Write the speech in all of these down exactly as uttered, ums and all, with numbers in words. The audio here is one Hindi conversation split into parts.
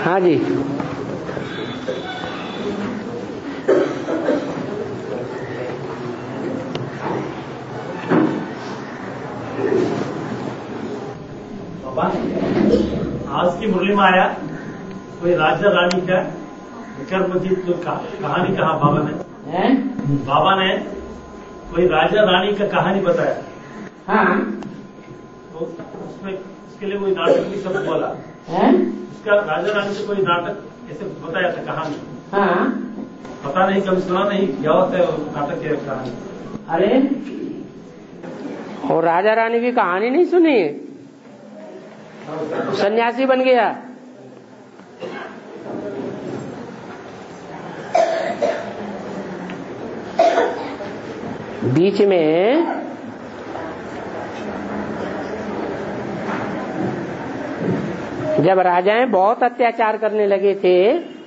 हाँ जी। आज की मुरली में आया कोई राजा रानी का विक्रमजीत का कहानी कहा बाबा ने है? बाबा ने कोई राजा रानी का कहानी बताया। हाँ। तो उसमें उसके लिए कोई नाटक भी सब बोला है? उसका राजा रानी से कोई नाटक ऐसे बताया था कहानी। हाँ। पता नहीं कभी सुना नहीं क्या होता है नाटक की कहानी। अरे और राजा रानी की कहानी नहीं सुनी? सन्यासी बन गया। बीच में जब राजाएं बहुत अत्याचार करने लगे थे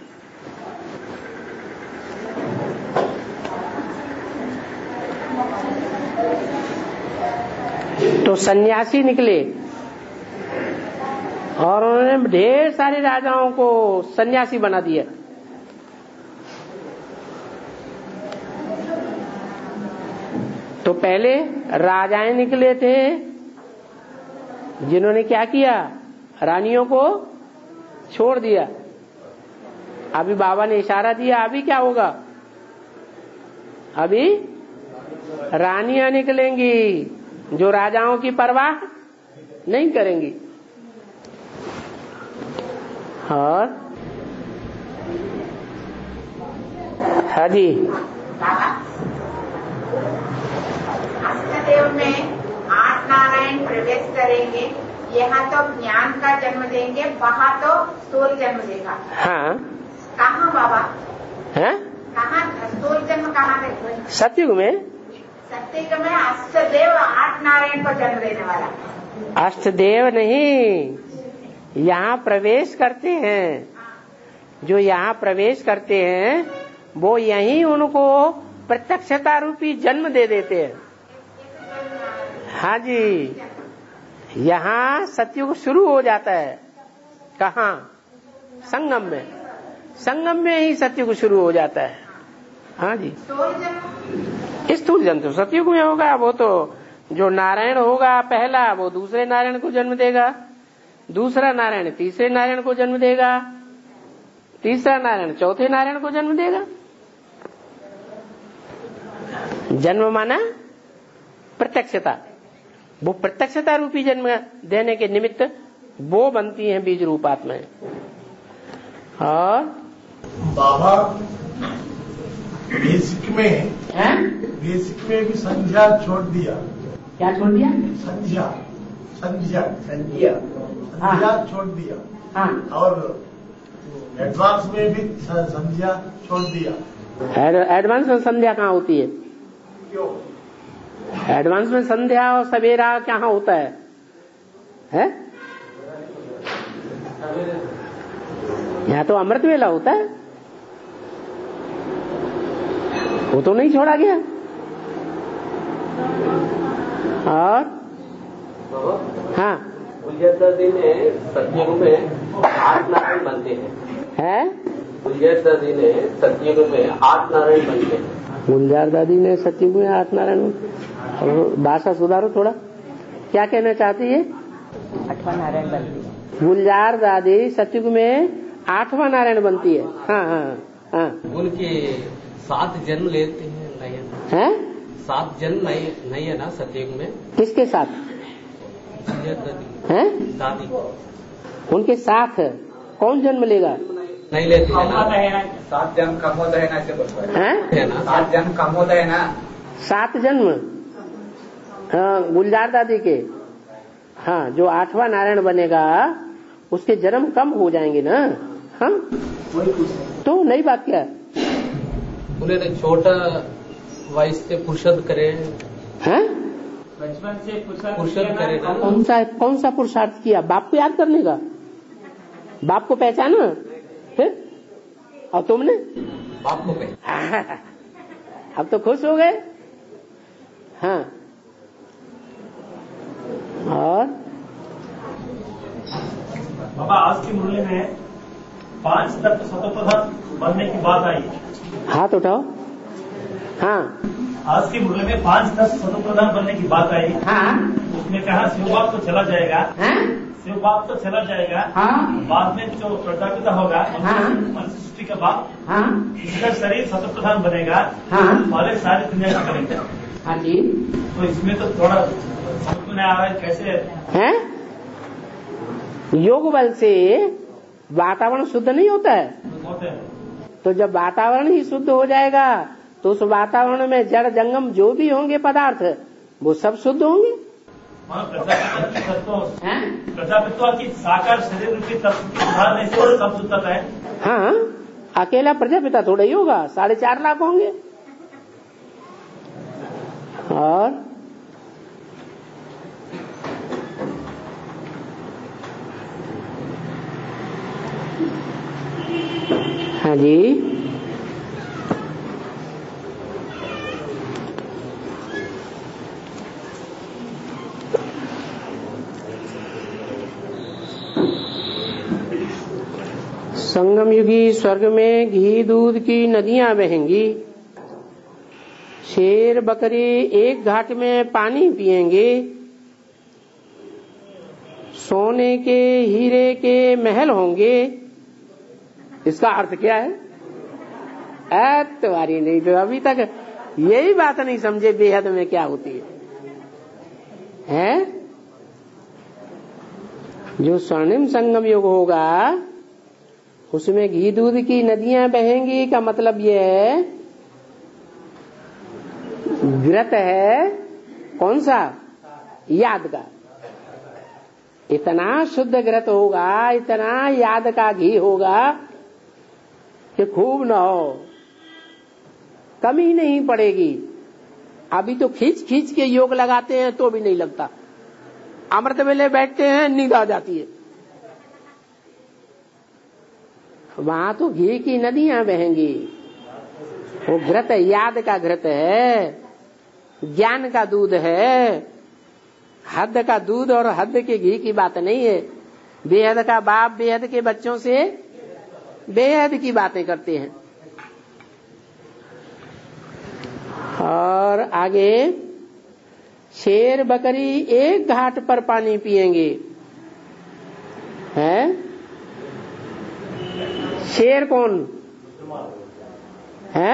तो सन्यासी निकले और उन्होंने ढेर सारे राजाओं को सन्यासी बना दिया। तो पहले राजाएं निकले थे जिन्होंने क्या किया, रानियों को छोड़ दिया। अभी बाबा ने इशारा दिया, अभी क्या होगा, अभी रानियां निकलेंगी जो राजाओं की परवाह नहीं करेंगी। और हाँ जी, अष्टदेव में आठ नारायण प्रवेश करेंगे। यहाँ तो ज्ञान का जन्म देंगे, वहाँ तो स्थूल जन्म देगा। हाँ। कहाँ बाबा है? कहाँ स्थूल जन्म कहाँ देगा? सतयुग में। सतयुग में अष्टदेव आठ नारायण को जन्म देने वाला। अष्टदेव नहीं, यहाँ प्रवेश करते हैं, जो यहाँ प्रवेश करते हैं वो यहीं उनको प्रत्यक्षता रूपी जन्म दे देते हैं। हाँ जी, यहाँ सतयुग शुरू हो जाता है। कहाँ? संगम में। संगम में ही सतयुग शुरू हो जाता है। हाँ जी। स्थूल जन्म तो सतयुग में होगा। वो तो जो नारायण होगा पहला, वो दूसरे नारायण को जन्म देगा, दूसरा नारायण तीसरे नारायण को जन्म देगा, तीसरा नारायण चौथे नारायण को जन्म देगा। जन्म माना प्रत्यक्षता। वो प्रत्यक्षता रूपी जन्म देने के निमित्त वो बनती हैं बीज रूप आत्माएं। और बाबा बेसिक में है? बेसिक में भी संध्या छोड़ दिया। क्या छोड़ दिया? संध्या संध्या संध्या संध्या छोड़ दिया। हाँ। और एडवांस में भी संध्या छोड़ दिया। एडवांस में संध्या कहाँ होती है? क्यों? एडवांस में संध्या और सवेरा कहाँ होता है? है? यहाँ तो अमृत वेला होता है, वो तो नहीं छोड़ा गया। और हाँ, दिन सतयुग में आठ नारायण बनते हैं। है? गुलजार दादी ने सतयुग में आठ नारायण बनते हैं। गुलजार दादी ने सतयुग में आठ नारायण। और भाषा सुधारो थोड़ा, क्या कहना चाहती है? आठवां नारायण बनती है। गुलजार दादी सतयुग में आठवां नारायण बनती है। हाँ हाँ हाँ। उनके सात जन्म लेते हैं नयन है? सात जन्म नहीं, नहीं है ना सतयुग में? किसके साथ? दादी है? दादी उनके साथ कौन जन्म लेगा? नहीं लेते हैं ना। सात जन्म कम होता है ना, ऐसे बोलता है? ना सात जन्म कम होता है ना। सात जन्म हाँ, गुलजार दादी के। हाँ, जो आठवां नारायण बनेगा उसके जन्म कम हो जाएंगे ना। हाँ, तो नई बात क्या? बोले तो छोटा वयस से पुरुषार्थ करे हैं? बचपन से पुरुषार्थ करे। कौन सा कौन सा पुरुषार्थ किया? बाप को याद करने का? बाप को पहचाना? फिर और तुमने? बाप को पहचाना। अब तो खुश हो गए। हाँ। और बाबा आज की मुरली में पांच तत्व सतोप्रधान बनने की बात आई। हाथ उठाओ। हाँ आज की मुरली में पांच तत्व सतोप्रधान बनने की बात आई। हाँ उसमें कहा शिवबाप तो चला जाएगा, हाँ शिवबाप तो चला जाएगा, हाँ बाद में जो प्रजापिता होगा हाँ मनुष्य सृष्टि का बाप, हाँ इसका शरीर सतोप्रधान बनेगा हाँ और सारी दुनिया का करेंगे। हाँ जी। तो इसमें तो थोड़ा समझ में आ रहा है कैसे है। योग बल से वातावरण शुद्ध नहीं होता है, होते हैं। तो जब वातावरण ही शुद्ध हो जाएगा तो उस वातावरण में जड़ जंगम जो भी होंगे पदार्थ वो सब शुद्ध होंगे। प्रजापित्व की साकार शरीर रूपी तत्व की सुधारने से सब शुद्धता है। हाँ अकेला प्रजापिता थोड़ा ही होगा, साढ़े चार लाख होंगे। और हाँ जी। संगम युगी स्वर्ग में घी दूध की नदियां बहेंगी, शेर बकरी एक घाट में पानी पिएंगे, सोने के हीरे के महल होंगे। इसका अर्थ क्या है? तुम्हारी नहीं तो अभी तक यही बात नहीं समझे बेहद में क्या होती है, है? जो स्वर्णिम संगम युग होगा उसमें घी दूध की नदियां बहेंगी का मतलब ये है व्रत है कौन सा? याद का। इतना शुद्ध घृत होगा, इतना याद का घी होगा कि खूब न हो, कमी नहीं पड़ेगी। अभी तो खींच खींच के योग लगाते हैं तो भी नहीं लगता, अमृत वेले बैठते हैं नींद आ जाती है। वहां तो घी की नदियां बहेंगी। वो घृत याद का घृत है, ज्ञान का दूध है। हद का दूध और हद के घी की बात नहीं है। बेहद का बाप बेहद के बच्चों से बेहद की बातें करते हैं। और आगे शेर बकरी एक घाट पर पानी पिएंगे, हैं? शेर कौन है?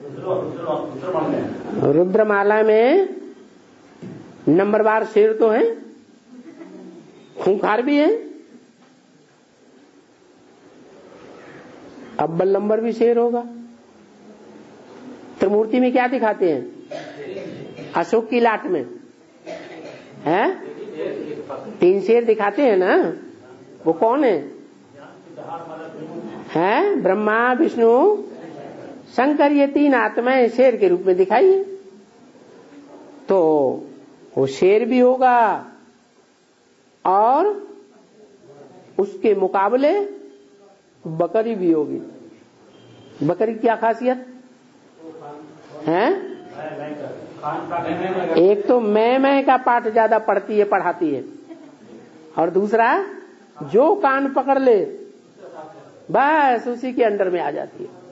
रुद्रमाला में नंबरवार शेर तो है, खूंखार भी है, अव्वल नंबर भी शेर होगा। त्रिमूर्ति में क्या दिखाते हैं? अशोक की लाट में है तीन शेर दिखाते हैं ना। वो कौन है? है ब्रह्मा विष्णु शंकर, ये तीन आत्माएं शेर के रूप में दिखाई है। तो वो शेर भी होगा और उसके मुकाबले बकरी भी होगी। बकरी क्या खासियत है? एक तो मैं मैं का पाठ ज्यादा पढ़ती है पढ़ाती है, और दूसरा जो कान पकड़ ले बस उसी के अंडर में आ जाती है।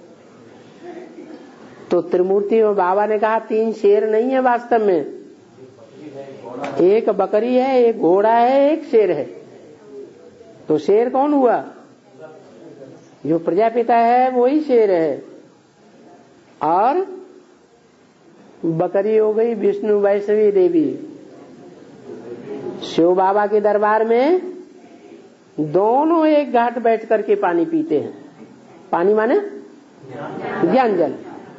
तो त्रिमूर्ति में बाबा ने कहा तीन शेर नहीं है वास्तव में, एक बकरी है, एक घोड़ा है, एक शेर है। तो शेर कौन हुआ? जो प्रजापिता है वही शेर है, और बकरी हो गई विष्णु वैष्णवी देवी। शिव बाबा के दरबार में दोनों एक घाट बैठ करके पानी पीते हैं। पानी माने ज्ञान जल।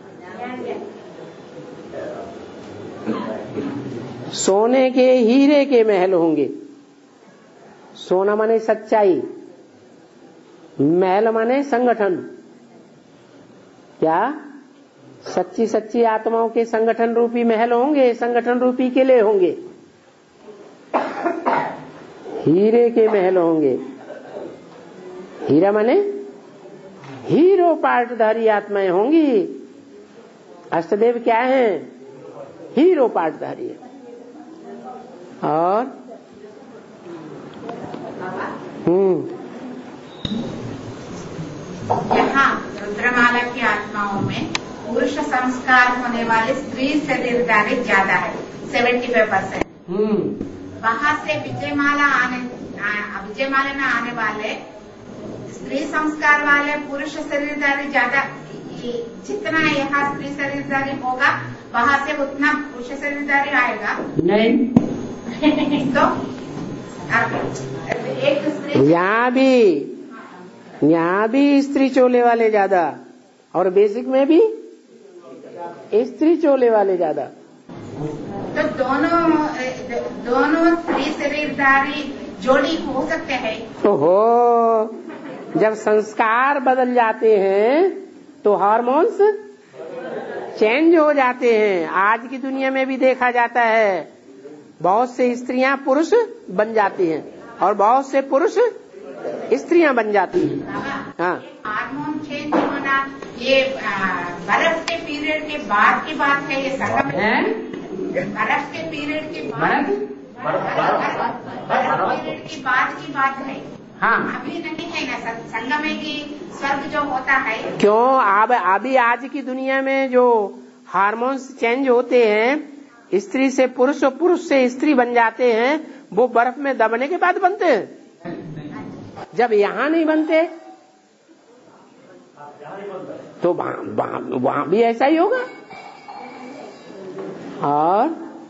सोने के हीरे के महल होंगे। सोना माने सच्चाई, महल माने संगठन। क्या? सच्ची सच्ची आत्माओं के संगठन रूपी महल होंगे, संगठन रूपी किले होंगे, हीरे के महल होंगे। हीरा माने हीरो पार्टधारी आत्माएं होंगी। अष्टदेव क्या है? हीरो पार्टधारी है। और हम्म यहाँ रुद्रमाला की आत्माओं में पुरुष संस्कार होने वाले स्त्री शरीरधारी ज्यादा है, सेवेंटी फाइव परसेंट। वहाँ से विजयमाला आने विजयमाला में आने वाले स्त्री संस्कार वाले पुरुष शरीरधारी ज्यादा, जितना यहाँ स्त्री शरीरधारी होगा वहाँ से उतना पुरुष शरीरधारी आएगा नहीं। तो एक स्त्री यहाँ भी यहाँ भी स्त्री चोले वाले ज्यादा और बेसिक में भी स्त्री चोले वाले ज्यादा। तो दोनों दोनों स्त्री शरीरधारी जोड़ी हो सकते हैं। ओहो, जब संस्कार बदल जाते हैं तो हार्मोन्स चेंज हो जाते हैं। आज की दुनिया में भी देखा जाता है, बहुत से स्त्रियां पुरुष बन जाती हैं और बहुत से पुरुष स्त्रियां बन जाती हैं। हाँ, हार्मोन चेंज होना ये बर्फ के पीरियड के बाद की बात है, ये संगम है। बर्फ के पीरियड के बाद बर्फ पीरियड की बाद की बात है। हाँ, अभी नहीं है ना संगम की स्वर्ग जो होता है। क्यों? अब अभी आज की दुनिया में जो हार्मोन्स चेंज होते हैं, स्त्री से पुरुष और पुरुष से स्त्री बन जाते हैं, वो बर्फ में दबने के बाद बनते हैं। जब यहाँ नहीं बनते तो वहाँ भी ऐसा ही होगा। और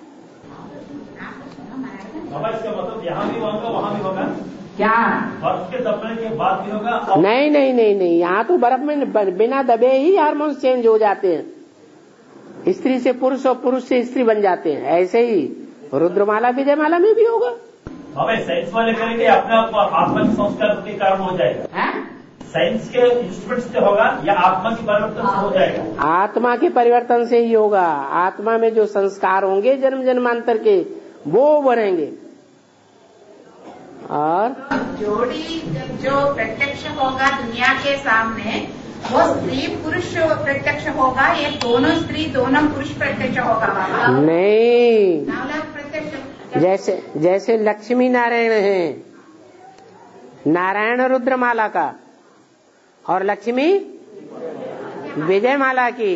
इसका मतलब यहाँ भी होगा वहाँ भी होगा क्या? बर्फ के दबने के बाद भी होगा? नहीं नहीं नहीं नहीं, यहाँ तो बर्फ में बिना दबे ही हार्मोन्स चेंज हो जाते हैं। स्त्री से पुरुष और पुरुष से स्त्री बन जाते हैं। ऐसे ही रुद्रमाला विजयमाला में भी होगा। हमें साइंस वाले करेंगे अपने आप आत्मा के संस्कार के कारण हो जाएगा। साइंस के इंस्ट्रूमेंट से होगा या आत्मा के परिवर्तन से हो जाएगा? आत्मा के परिवर्तन से ही होगा। आत्मा में जो संस्कार होंगे जन्म जन्मांतर के, वो बढ़ेंगे। और जोड़ी जो प्रत्यक्ष होगा दुनिया के सामने, वो स्त्री पुरुष प्रत्यक्ष होगा, ये दोनों स्त्री दोनों पुरुष प्रत्यक्ष होगा? नहीं, प्रत्यक्ष जैसे जैसे लक्ष्मी नारायण हैं, नारायण रुद्रमाला का और लक्ष्मी विजयमाला की,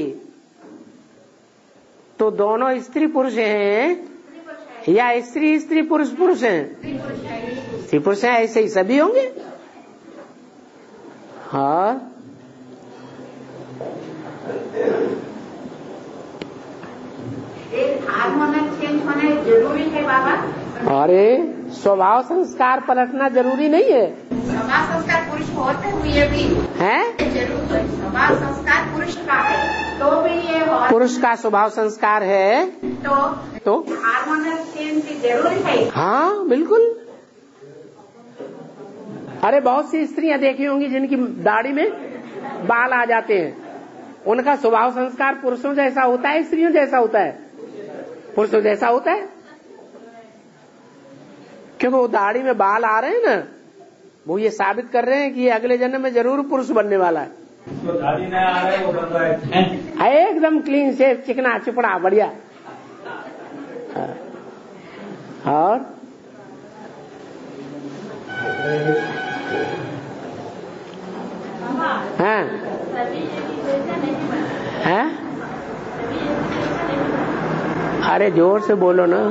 तो दोनों स्त्री पुरुष हैं या स्त्री स्त्री पुरुष पुरुष हैं? स्त्री पुरुष हैं, ऐसे ही सभी होंगे। हाँ, हार्मोनल चेंज होने जरूरी है बाबा? अरे स्वभाव संस्कार पलटना जरूरी नहीं है। स्वभाव संस्कार पुरुष होते हुए भी है जरूर। स्वभाव संस्कार पुरुष का है तो भी ये पुरुष का स्वभाव संस्कार है तो तो हार्मोनल चेंज जरूरी है। हाँ बिल्कुल। अरे बहुत सी स्त्रियां देखी होंगी जिनकी दाढ़ी में बाल आ जाते हैं, उनका स्वभाव संस्कार पुरुषों जैसा होता है स्त्रियों जैसा होता है? पुरुषों जैसा होता है, क्योंकि वो दाढ़ी में बाल आ रहे हैं ना, वो ये साबित कर रहे हैं कि ये अगले जन्म में जरूर पुरुष बनने वाला है। तो दाढ़ी नहीं आ रहा है वो बन रहा है एकदम क्लीन शेव, चिकना चुपड़ा बढ़िया। और हाँ हाँ, अरे जोर से बोलो ना।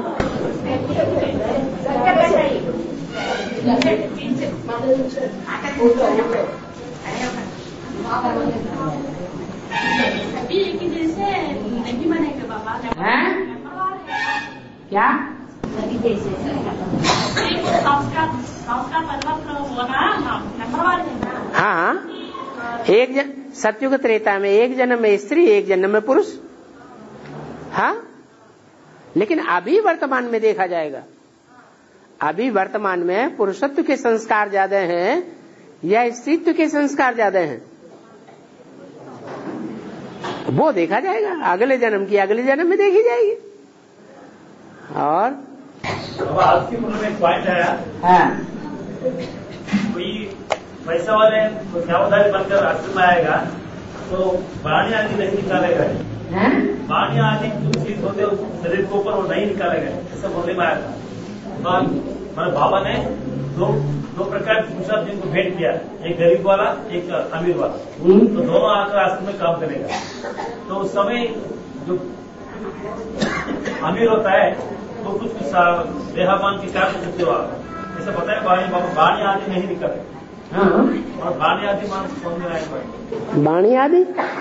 अभी एक ही दिन से नहीं बनेगा बाबा। हैं? क्या? संस्कार संस्कार परिवर्तन हुआ ना, नंबर वाले। हाँ, एक जन सत्युग त्रेता में एक जन्म में स्त्री एक जन्म में पुरुष। हाँ, लेकिन अभी वर्तमान में देखा जाएगा, अभी वर्तमान में पुरुषत्व के संस्कार ज्यादा हैं या स्त्रीत्व के संस्कार ज्यादा हैं, वो देखा जाएगा। अगले जन्म की अगले जन्म में देखी जाएगी। और अब आज की मुझे एक पॉइंट आया, हाँ, कोई पैसा वाले सेवाधारी बनकर आश्रम में आएगा तो वाणी आदि नहीं निकालेगा, वाणी आदि चीज होते उस शरीर के ऊपर वो नहीं निकालेगा, ऐसा बोलने में आया था। तो हमारे बाबा ने दो दो प्रकार के पुरुषार्थ जिनको भेंट किया, एक गरीब वाला एक अमीर वाला, तो दोनों आकर आश्रम में काम करेगा। तो उस समय जो अमीर होता है तो कुछ कुछ देहामान के कार्य करते हो ऐसा पता है। वाणी वाणी आदि नहीं निकल है। हाँ। और वाणी आदि मान समझ में आए। वाणी आदि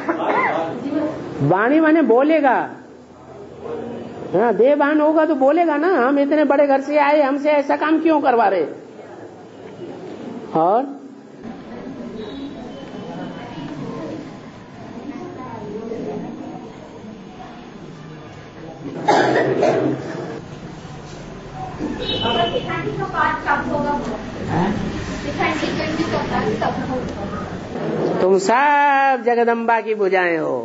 वाणी माने बोलेगा। हाँ, देहभान होगा तो बोलेगा ना, हम इतने बड़े घर से आए, हमसे ऐसा काम क्यों करवा रहे। और शिखंडी का पाठ कब होगा? शिखंडी का पाठ कब होगा? तुम सब जगदम्बा की भुजाएं हो,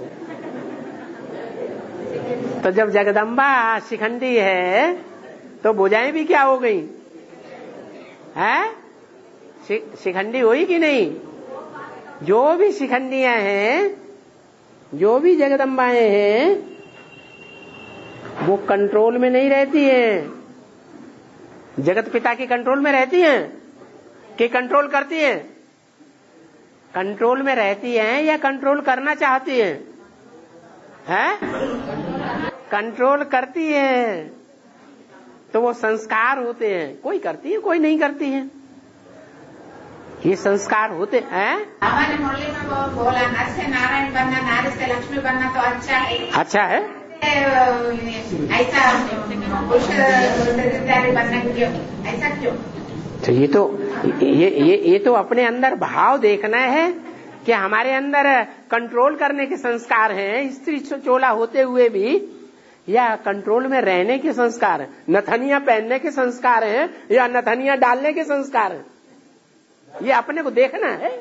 तो जब जगदम्बा शिखंडी है तो भुजाएं भी क्या हो गई है? शिखंडी हुई कि नहीं? जो भी शिखंडियां हैं, जो भी जगदम्बाएं हैं, वो कंट्रोल में नहीं रहती हैं। जगत पिता के कंट्रोल में रहती हैं कि कंट्रोल करती हैं? कंट्रोल में रहती हैं या कंट्रोल करना चाहती हैं? हैं? कंट्रोल करती हैं। तो वो संस्कार होते हैं, कोई करती है कोई नहीं करती है। ये संस्कार होते हैं। हमारे मुरली में वो बोला, नर से नारायण बनना, नारी से लक्ष्मी बनना तो अच्छा है। अच्छा है ऐसा पुरुष बनना क्यों? ऐसा क्यों? तो ये तो ये ये ये तो अपने अंदर भाव देखना है कि हमारे अंदर कंट्रोल करने के संस्कार हैं, स्त्री चोला होते हुए भी, या कंट्रोल में रहने के संस्कार हैं, नथनिया पहनने के संस्कार हैं या नथनिया डालने के संस्कार हैं। ये अपने को देखना है।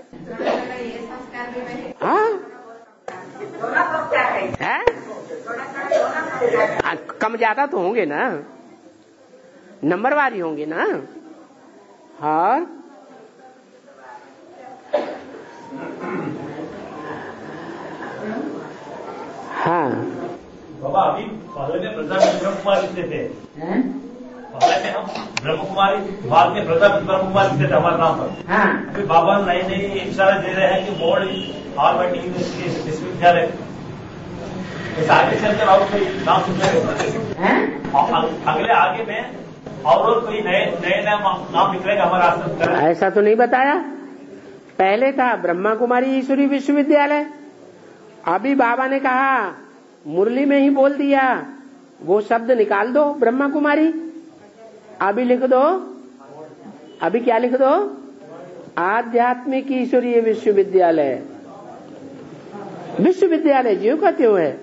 हाँ, है? कम ज्यादा तो होंगे ना, नंबरवारी होंगे ना। हाँ, हाँ। बाबा अभी पहले में प्रजापति ब्रह्म कुमारी लिखते थे, पहले में हम ब्रह्म कुमारी, बाद में प्रजापति ब्रह्म कुमारी लिखते थे हमारे नाम पर। हाँ। अभी बाबा नई नई इशारा दे रहे हैं कि बोर्ड आरवाटी यूनिवर्सिटी विश्वविद्यालय आगे चलकर और कोई नाम सुन अगले आगे में और और कोई नए नए नाम निकलेगा हमारा आश्रम। ऐसा तो नहीं बताया। पहले था ब्रह्मा कुमारी ईश्वरी विश्वविद्यालय, अभी बाबा ने कहा मुरली में ही बोल दिया, वो शब्द निकाल दो ब्रह्मा कुमारी, अभी लिख दो, अभी क्या लिख दो? आध्यात्मिक ईश्वरीय विश्वविद्यालय। विश्वविद्यालय ज्यों का त्यों है,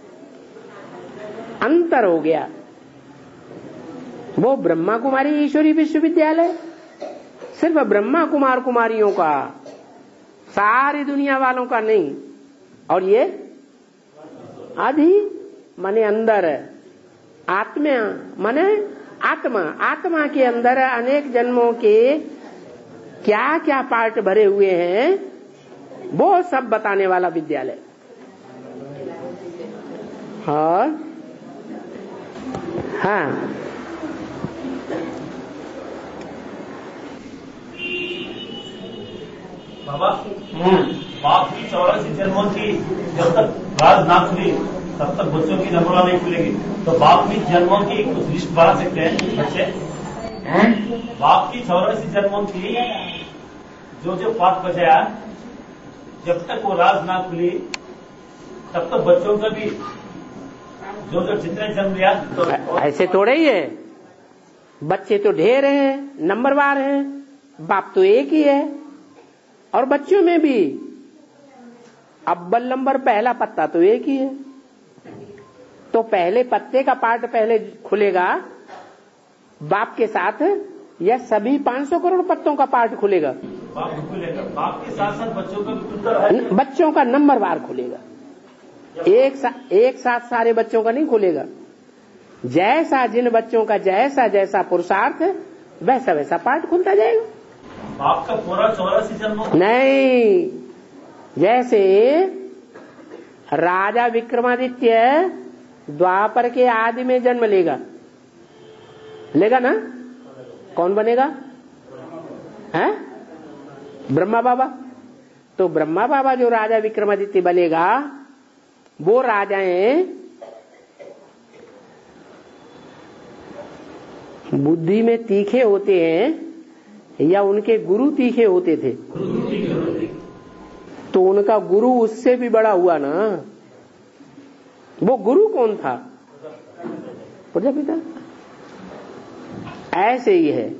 अंतर हो गया। वो ब्रह्मा कुमारी ईश्वरी विश्वविद्यालय सिर्फ ब्रह्मा कुमार कुमारियों का, सारी दुनिया वालों का नहीं। और ये आदि माने अंदर, आत्मा माने आत्मा, आत्मा के अंदर अनेक जन्मों के क्या क्या पार्ट भरे हुए हैं, वो सब बताने वाला विद्यालय। हाँ, हाँ। बाबा, बाप की चौरासी जन्मों की जब तक राज ना खुली तब तक बच्चों की नंबरा नहीं खुलेगी। तो बाप की जन्मों की कुछ लिस्ट बना सकते हैं बच्चे? बाप की चौरासी जन्मों की जो जो पाठ बचाया, जब तक वो राज ना खुली तब तक बच्चों का भी जो जो जितने जन्म लिया तो ऐसे थोड़े ही है। बच्चे तो ढेर हैं, नंबरवार हैं, बाप तो एक ही है। और बच्चों में भी अव्वल नंबर पहला पत्ता तो एक ही है। तो पहले पत्ते का पार्ट पहले खुलेगा बाप के साथ, या सभी पाँच सौ करोड़ पत्तों का पार्ट खुलेगा? बाप खुलेगा, बाप के साथ साथ बच्चों का भी खुलता है। बच्चों का नंबरवार खुलेगा, एक सा, एक साथ सारे बच्चों का नहीं खुलेगा। जैसा जिन बच्चों का जैसा जैसा पुरुषार्थ वैसा वैसा पार्ट खुलता जाएगा। बाप का पूरा चौरासी जन्म नहीं, जैसे राजा विक्रमादित्य द्वापर के आदि में जन्म लेगा, लेगा ना? कौन बनेगा? हैं? ब्रह्मा बाबा। तो ब्रह्मा बाबा जो राजा विक्रमादित्य बनेगा, वो राजाएं बुद्धि में तीखे होते हैं या उनके गुरु तीखे होते थे? तो उनका गुरु उससे भी बड़ा हुआ ना। वो गुरु कौन था? प्रजापिता। ऐसे ही है,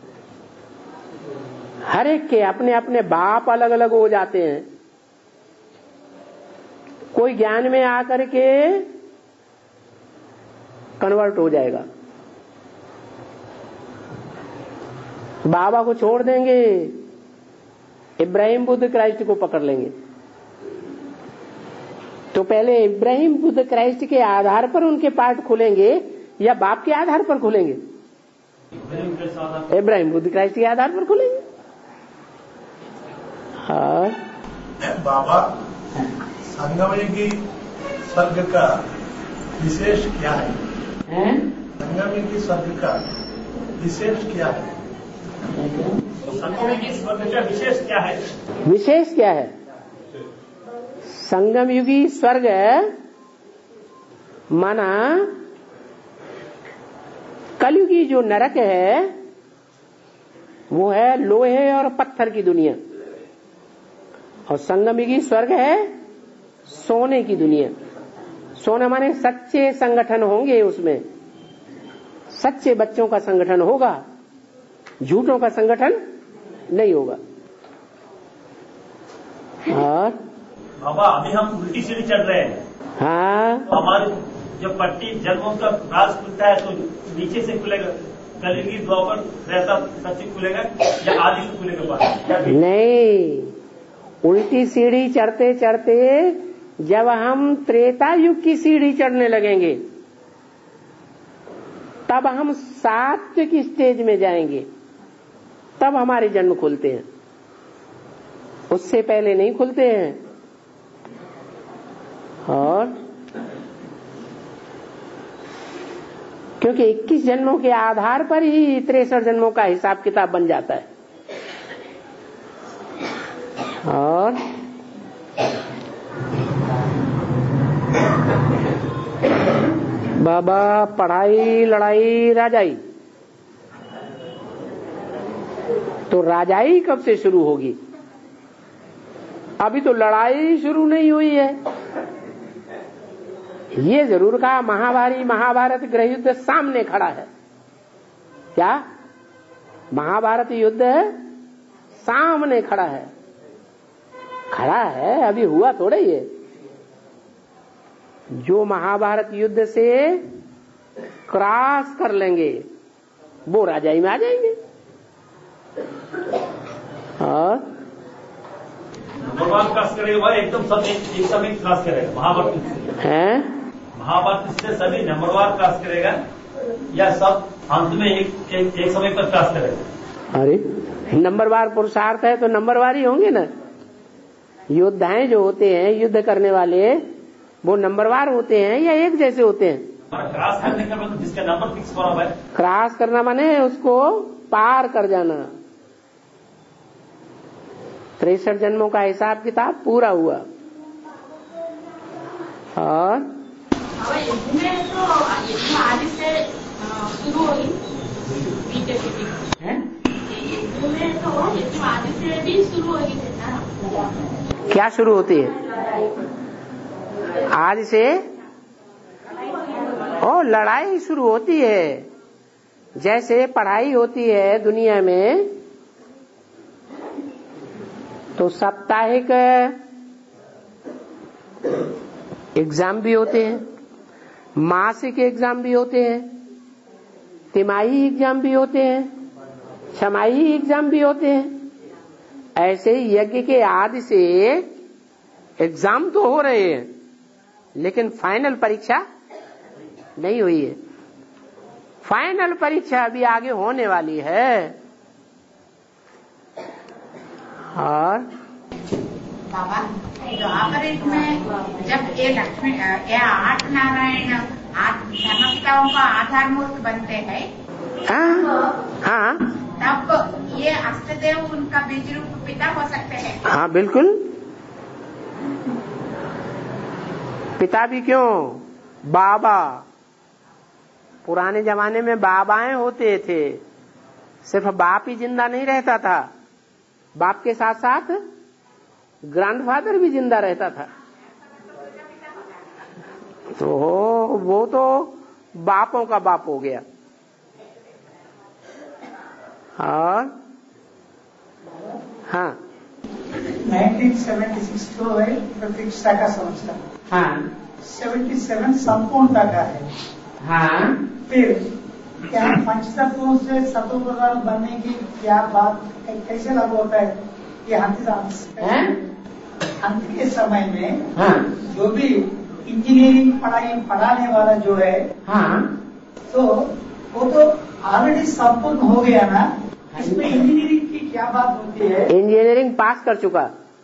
हर एक के अपने अपने बाप अलग अलग हो जाते हैं। कोई ज्ञान में आकर के कन्वर्ट हो जाएगा, बाबा को छोड़ देंगे, इब्राहिम बुद्ध क्राइस्ट को पकड़ लेंगे। तो पहले इब्राहिम बुद्ध क्राइस्ट के आधार पर उनके पाठ खुलेंगे या बाप के आधार पर खुलेंगे? इब्राहिम बुद्ध क्राइस्ट के आधार पर खुलेंगे। हाँ बाबा, संगमयुगी स्वर्ग का विशेष क्या है? हैं? संगमयुगी स्वर्ग का विशेष क्या है? संगमयुगी स्वर्ग का विशेष क्या है? विशेष क्या है? संगम युगी स्वर्ग माना कलयुगी जो नरक है वो है लोहे और पत्थर की दुनिया, और संगम युगी स्वर्ग है सोने की दुनिया। सोना माने सच्चे संगठन होंगे, उसमें सच्चे बच्चों का संगठन होगा, झूठों का संगठन नहीं होगा। और बाबा अभी हम उल्टी सीढ़ी चढ़ रहे हैं। हाँ, तो हमारी जब पट्टी जन्मों का राज खुलता है तो नीचे से खुलेगा, कलयुगी द्वापर रहता सच्ची खुलेगा या आदि से खुलेगा बात? नहीं, उल्टी सीढ़ी चढ़ते चढ़ते जब हम त्रेता युग की सीढ़ी चढ़ने लगेंगे तब हम सात्विक स्टेज में जाएंगे, तब हमारे जन्म खुलते हैं, उससे पहले नहीं खुलते हैं। और क्योंकि इक्कीस जन्मों के आधार पर ही तिरसठ जन्मों का हिसाब किताब बन जाता है। और बाबा पढ़ाई लड़ाई राजाई, तो राजाई कब से शुरू होगी? अभी तो लड़ाई शुरू नहीं हुई है। ये जरूर कहा महाभारी महाभारत गृह युद्ध सामने खड़ा है। क्या महाभारत युद्ध सामने खड़ा है? खड़ा है, अभी हुआ थोड़ा ही है। जो महाभारत युद्ध से क्रॉस कर लेंगे वो राजाई में आ जाएंगे। और भगवान क्रॉस करेगा, एकदम सब एक समय क्रॉस करेगा महाभारत हैं? महाभारत से सभी नंबरवार क्रॉस करेगा या सब अंत में एक, एक, एक समय पर क्रॉस करेगा? अरे नंबरवार पुरुषार्थ है तो नंबरवार ही होंगे ना। योद्धाएं जो होते हैं, युद्ध करने वाले, वो नंबरवार होते हैं या एक जैसे होते हैं? क्रॉस करने का मतलब जिसका नंबर फिक्स करा हुआ है। क्रॉस करना माने उसको पार कर जाना। तिरसठ जन्मों का हिसाब किताब पूरा हुआ। और युद्ध में तो आदि से शुरू होगी बीजेपी है, युद्ध में तो युद्ध आदि से भी शुरू होगी ना। क्या शुरू होती है? आज से ओ लड़ाई शुरू होती है। जैसे पढ़ाई होती है दुनिया में, तो साप्ताहिक एग्जाम भी होते हैं, मासिक एग्जाम भी होते हैं, तिमाही एग्जाम भी होते हैं, छमाही एग्जाम भी होते हैं। ऐसे यज्ञ के आदि से एग्जाम तो हो रहे हैं लेकिन फाइनल परीक्षा नहीं हुई है। फाइनल परीक्षा अभी आगे होने वाली है। और बाबा द्वापर युग में जब ये लक्ष्मी ये आठ नारायण आठ धर्मपिताओं का आधार मूर्त बनते हैं, हाँ हाँ तब ये अष्टदेव उनका बीज रूप पिता हो सकते हैं। हाँ बिल्कुल, पिता भी क्यों, बाबा। पुराने जमाने में बाबाएं होते थे, सिर्फ बाप ही जिंदा नहीं रहता था, बाप के साथ साथ ग्रैंडफादर भी जिंदा रहता था। तो वो तो बापों का बाप हो गया। और हाँ, नाइनटीन सेवेंटी सिक्स को है प्रतीक्षा का संवत्सर। हाँ, सेवेंटी सेवन संपूर्णता का है। हाँ, फिर क्या पंचतत्वों से सतोप्रधान बनने की क्या बात कैसे लागू होता है? ये अंत के समय में हाँ, जो भी इंजीनियरिंग पढ़ाई पढ़ाने वाला जो है, हाँ, तो वो तो ऑलरेडी संपूर्ण हो गया ना, इसमें इंजीनियरिंग की क्या बात होती है? इंजीनियरिंग पास कर चुका।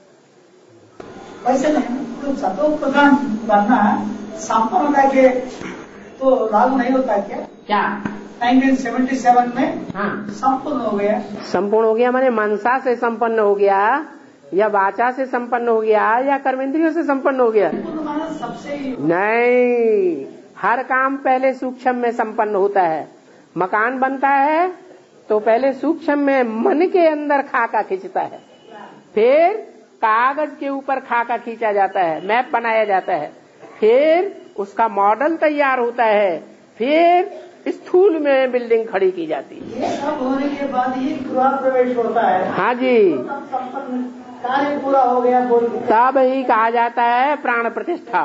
वैसे नहीं, तो सतो प्रधान बनना संपूर्णता के तो लागू नहीं होता क्या? क्या नाइनटीन सेवेंटी सेवन में हाँ, संपूर्ण हो गया। संपूर्ण हो गया माने मनसा से संपन्न हो गया, या वाचा से संपन्न हो गया, या कर्मेंद्रियों से संपन्न हो गया? सबसे नहीं, हर काम पहले सूक्ष्म में संपन्न होता है। मकान बनता है तो पहले सूक्ष्म में मन के अंदर खाका खींचता है, फिर कागज के ऊपर खाका खींचा जाता है, मैप बनाया जाता है, फिर उसका मॉडल तैयार होता है, फिर स्थूल में बिल्डिंग खड़ी की जाती है। ये सब होने के बाद ही गृह प्रवेश होता है। हाँ जी, तो संपन्न कार्य पूरा हो गया बोल के तब ही कहा जाता है प्राण प्रतिष्ठा।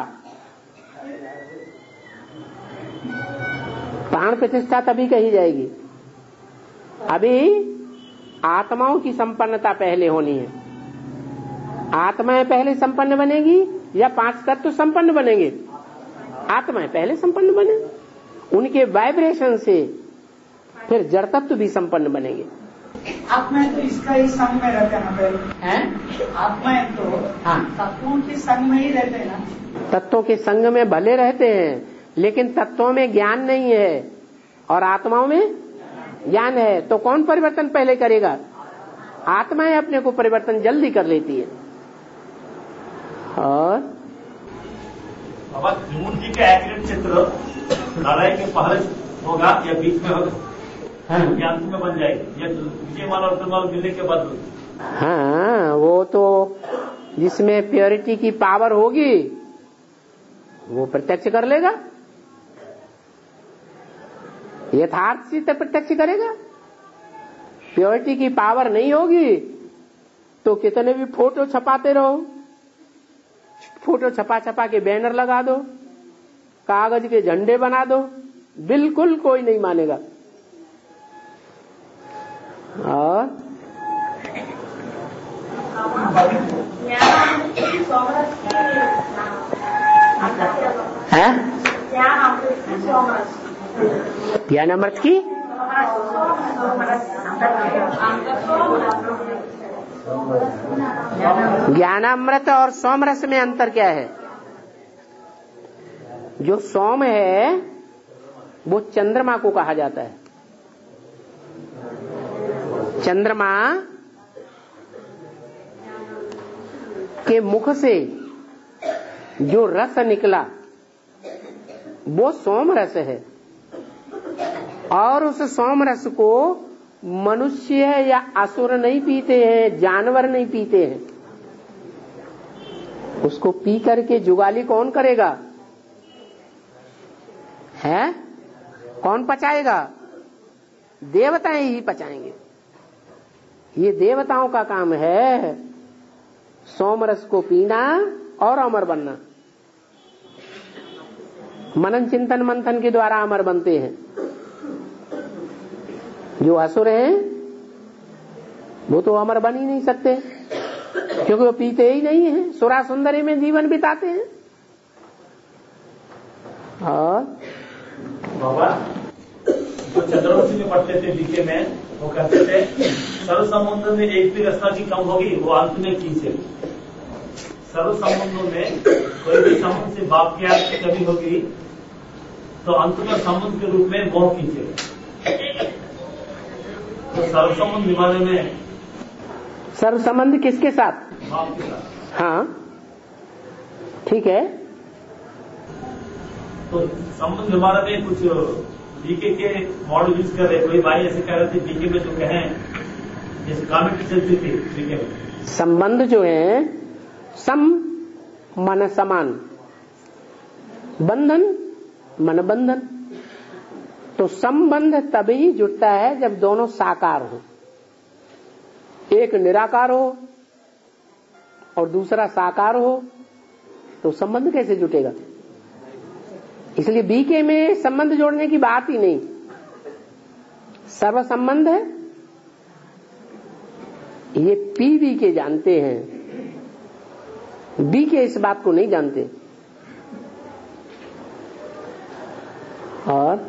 प्राण प्रतिष्ठा तभी कही जाएगी। अभी आत्माओं की संपन्नता पहले होनी है। आत्माएं पहले संपन्न बनेगी या पांच तत्व संपन्न बनेंगे? आत्माएं पहले संपन्न बने, उनके वाइब्रेशन से फिर जड़ तत्व भी संपन्न बनेंगे। आत्माएं तो इसका ही संग में रहते हैं ना, आत्माएं तो हाँ, तत्वों के संग में ही रहते हैं ना। तत्वों के संग में भले रहते हैं, लेकिन तत्वों में ज्ञान नहीं है और आत्माओं में ज्ञान है। तो कौन परिवर्तन पहले करेगा? आत्माएं अपने को परिवर्तन जल्दी कर लेती है। और बाबा त्रिमूर्ति जी का एक्यूरेट चित्र लड़ाई के पहले होगा या बीच में होगा? हाँ, अंत में बन जाएगी या विजयमाला और त्रिमाला मिलने के बाद? हाँ, वो तो जिसमें प्योरिटी की पावर होगी वो प्रत्यक्ष कर लेगा, यथार्थ से तो प्रत्यक्ष करेगा। प्योरिटी की पावर नहीं होगी तो कितने भी फोटो छपाते रहो, फोटो छपा छपा के बैनर लगा दो, कागज के झंडे बना दो, बिल्कुल कोई नहीं मानेगा। और है ज्ञान अमृत की ज्ञानामृत और सोमरस में अंतर क्या है? जो सोम है वो चंद्रमा को कहा जाता है। चंद्रमा के मुख से जो रस निकला वो सोम रस है, और उस सोम रस को मनुष्य या असुर नहीं पीते हैं, जानवर नहीं पीते हैं। उसको पी करके जुगाली कौन करेगा? है कौन पचाएगा? देवताएं ही पचाएंगे। ये देवताओं का काम है सोमरस को पीना और अमर बनना। मनन चिंतन मंथन के द्वारा अमर बनते हैं। जो असुर हैं वो तो अमर बन ही नहीं सकते, क्योंकि वो पीते ही नहीं है, सुरा सुंदरी में जीवन बिताते हैं। और बाबा जो चंद्रवंशी में पढ़ते थे बीके में, वो कहते थे सर्व संबंध में एक भी रचना की कम होगी वो अंत में खींचे। सर्व संबंधों में कोई भी संबंध से बाप की आग की कमी होगी तो अंत में संबंध के रूप में मोह खींचेगा। तो सर्व संबंध निभाने में सर्व संबंध किसके साथ? बाप के साथ। हाँ ठीक है। तो संबंध निभाने में कुछ बीके के मॉडल यूज कर रहे, कोई भाई ऐसे कह रहे थे बीके में जो कहें जैसे कॉमेंट्री चलती थी बीके में। संबंध जो है सम मन समान, बंधन मन बंधन। तो संबंध तभी जुड़ता है जब दोनों साकार हो, एक निराकार हो और दूसरा साकार हो, तो संबंध कैसे जुटेगा? इसलिए बीके में संबंध जोड़ने की बात ही नहीं। सर्व संबंध है, ये पी बी के जानते हैं, बी के इस बात को नहीं जानते। और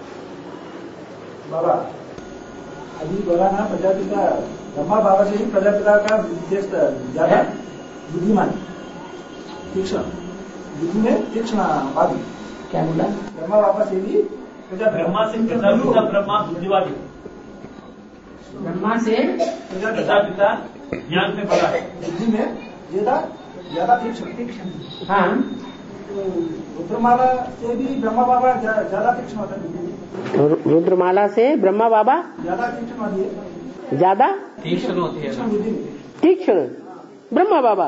बाबा अभी बोला ना प्रजापिता ब्रह्मा बाबा से ही प्रजापिता का विशेष ज्यादा बुद्धिमान तीक्ष्ण, बुद्धि में तीक्ष्ण वादी। क्या बोला? ब्रह्मा बाबा से भी ब्रह्मा से प्रजापिता ब्रह्मा बुद्धिवादी, ब्रह्मा से प्रजापिता ज्ञान में बड़ा है, बुद्धि में ज्यादा ज्यादा तीक्ष्ण। हाँ रुद्रमाला से भी ब्रह्मा बाबा ज्यादा तीक्ष्ण होता है। रुद्रमाला से ब्रह्मा बाबा ज्यादा तीक्ष्ण होती है, ज्यादा तीक्ष्ण होती है तीक्ष्ण बुद्धि में। तीक्ष्ण ब्रह्मा बाबा।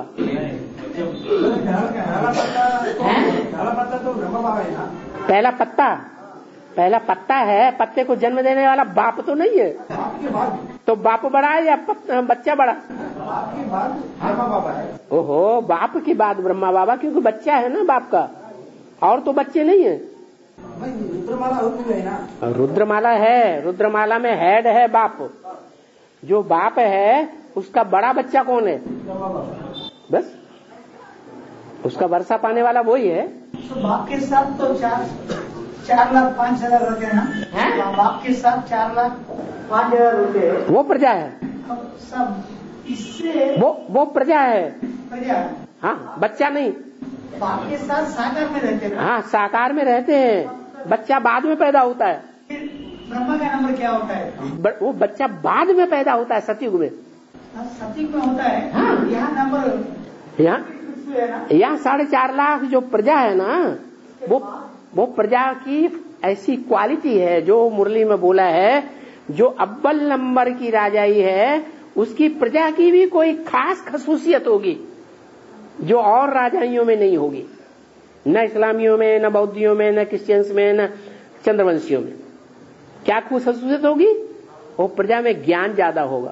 पहला पत्ता पहला पत्ता तो ब्रह्मा बाबा है ना। पहला पत्ता पहला पत्ता है, पत्ते को जन्म देने वाला बाप तो नहीं है। बाप के बाद तो बाप बड़ा है या बच्चा बड़ा? बाप के बाद ब्रह्मा बाबा है। ओहो, बाप के बाद ब्रह्मा बाबा, क्योंकि बच्चा है ना बाप का, और तो बच्चे नहीं है। रुद्रमाला रुद्र है ना। रुद्रमाला है, रुद्रमाला में हेड है बाप। जो बाप है उसका बड़ा बच्चा कौन है? बस उसका वर्षा पाने वाला वही है। तो बाप के साथ तो चार चार लाख पाँच हजार रहते हैं ना। बाप के साथ चार लाख पाँच हजार होते हैं, वो प्रजा है। सब इससे वो वो प्रजा है। प्रजा। हाँ, बच्चा नहीं। बाप के साथ साकार में रहते हैं। हाँ, साकार में रहते हैं, बच्चा बाद में पैदा होता है। फिर ब्रह्मा का नंबर क्या होता है? ब, वो बच्चा बाद में पैदा होता है, सतयुग में। सतयुग में होता है। हाँ। यहाँ नंबर यहाँ यहाँ साढ़े चार लाख जो प्रजा है ना, वो वो प्रजा की ऐसी क्वालिटी है जो मुरली में बोला है, जो अव्वल नंबर की राजाई है उसकी प्रजा की भी कोई खास खसूसियत होगी जो और राजाइयों में नहीं होगी, न इस्लामियों में, न बौद्धियों में, न क्रिश्चियंस में, न चंद्रवंशियों में। क्या खसूसियत होगी? वो प्रजा में ज्ञान ज्यादा होगा।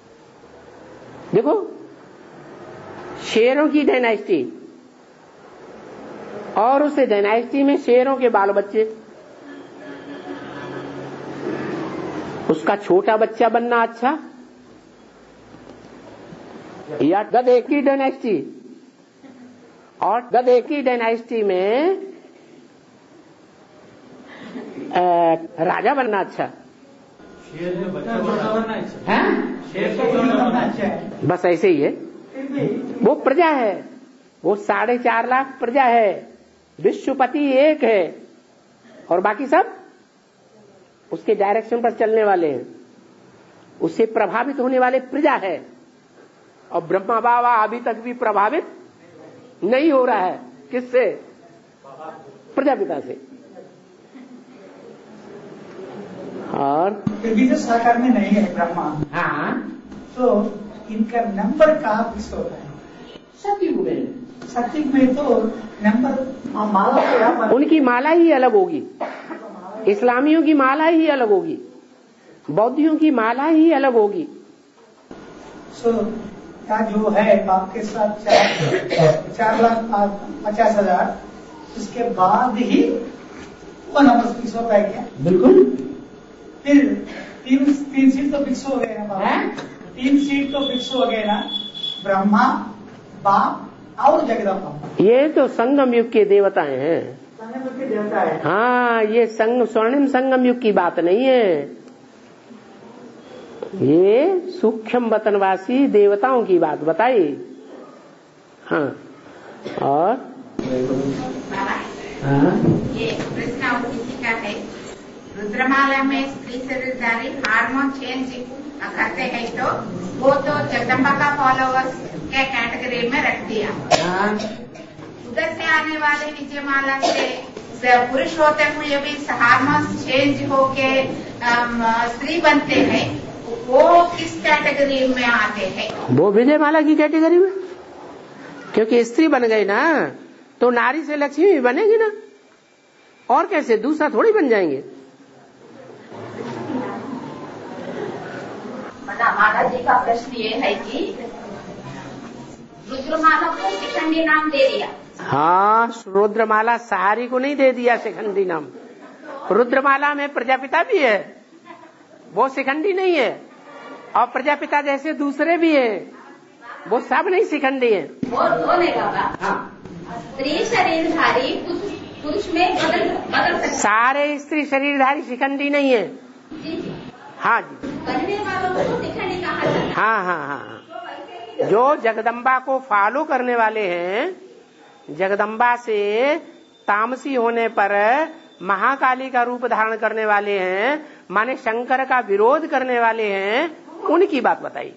देखो, शेरों की डायनास्टी और उस डायनास्टी में शेरों के बाल बच्चे, उसका छोटा बच्चा बनना अच्छा, या गधे की डायनास्टी, और गधे की डायनास्टी में आ, राजा बनना अच्छा। शेर में बच्चा बनना अच्छा है, शेर का बनना अच्छा है। बस ऐसे ही है। वो प्रजा है, वो साढ़े चार लाख प्रजा है, विश्वपति एक है और बाकी सब उसके डायरेक्शन पर चलने वाले हैं, उससे प्रभावित होने वाले प्रजा है। और ब्रह्मा बाबा अभी तक भी प्रभावित नहीं हो रहा है। किससे? प्रजापिता से। और फिर भी जो साकार में नहीं है ब्रह्मा, हाँ, तो इनका नंबर कहाँ फिक्स होता है? सतयुग में। सतयुग में तो नंबर माला तो यहाँ पर उनकी माला ही अलग होगी, इस्लामियों की माला ही अलग होगी, बौद्धियों की माला ही अलग होगी। सो का जो है आपके साथ चार चार लाख पचास हजार, उसके बाद ही वो नंबर फिक्स होता है क्या? बिल्कुल। फिर तीन तीन सीट तो फिक्स हो गए ना बाबा, तीन सीट तो फिक्स हो गए ना, ब्रह्मा, बाप और जगदम्बा। ये तो संगम युग के देवताएं हैं। संगम युग के देवता है। हाँ, ये संग स्वर्णिम संगम युग की बात नहीं है, ये सूक्ष्म वतनवासी देवताओं की बात बताई। हाँ, और बाबा, हाँ? ये प्रश्न और किसी का है। रुद्रमाला में स्त्री शरीरधारी हार्मोन चेंज करते हैं तो वो तो जगदम्बा का फॉलोअर्स के कैटेगरी में रख दिया। उधर से आने वाले विजयमाला से पुरुष होते हुए भी हार्मोन्स चेंज होके स्त्री बनते हैं, वो किस कैटेगरी में आते हैं? वो विजयमाला की कैटेगरी में, क्योंकि स्त्री बन गई ना तो नारी से लक्ष्मी भी बनेगी ना, और कैसे दूसरा थोड़ी बन जाएंगे। माता जी का प्रश्न ये है कि रुद्रमाला को शिखंडी नाम दे दिया। हाँ, रुद्रमाला सारी को नहीं दे दिया शिखंडी नाम। रुद्रमाला में प्रजापिता भी है, वो शिखंडी नहीं है, और प्रजापिता जैसे दूसरे भी हैं, वो सब नहीं शिखंडी है। वो दो नहीं बाबा। हाँ। स्त्री शरीरधारी पुरुष में बदल बदल सकते। सारे स्त्री शरीरधारी शिखंडी नहीं है। जी जी। हाँ जी। बनने वालों को शिखंडी कहा जाता है। हाँ हाँ हाँ। जो जगदम्बा को फॉलो करने वाले हैं, जगदम्बा से तामसी होने पर महाकाली का रूप धारण करने वाले हैं, माने शंकर का विरोध करने वाले हैं, उनकी बात बताई।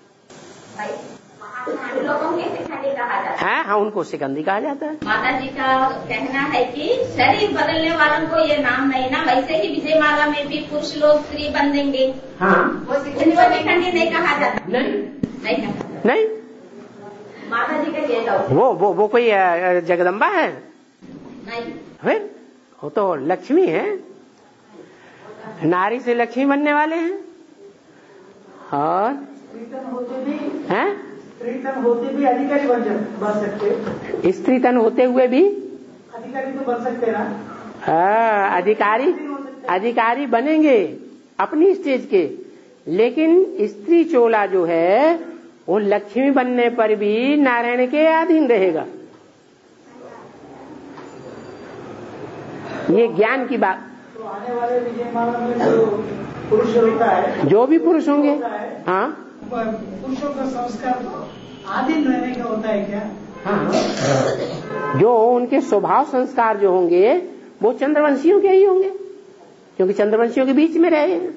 लोगों के शिखंडी कहा जाता है। हाँ, उनको शिखंडी कहा जाता है। माता जी का कहना है कि शरीर बदलने वालों को ये नाम नहीं ना, वैसे ही विजयमाला में भी पुरुष लोग स्त्री बन देंगे। हाँ। वो शिखंडी को शिखंडी नहीं कहा जाता। नहीं नहीं कहा नहीं। माता जी का ये डाउट। वो वो वो कोई जगदम्बा है? नहीं। फिर वो तो लक्ष्मी है, नारी से लक्ष्मी बनने वाले हैं। और हैं स्त्री तन होते भी अधिकारी बन बन सकते, स्त्री तन होते हुए भी अधिकारी तो बन सकते ना। हाँ, अधिकारी अधिकारी बनेंगे अपनी स्टेज के, लेकिन स्त्री चोला जो है वो लक्ष्मी बनने पर भी नारायण के अधीन रहेगा। ये ज्ञान की बात। तो आने वाले विजयमाला में जो पुरुष होता है, जो भी पुरुष होंगे, हाँ, पुरुषों का संस्कार तो आधीन रहने का होता है क्या? हाँ, जो उनके स्वभाव संस्कार जो होंगे वो चंद्रवंशियों के ही होंगे, क्योंकि चंद्रवंशियों के बीच में रहे हैं।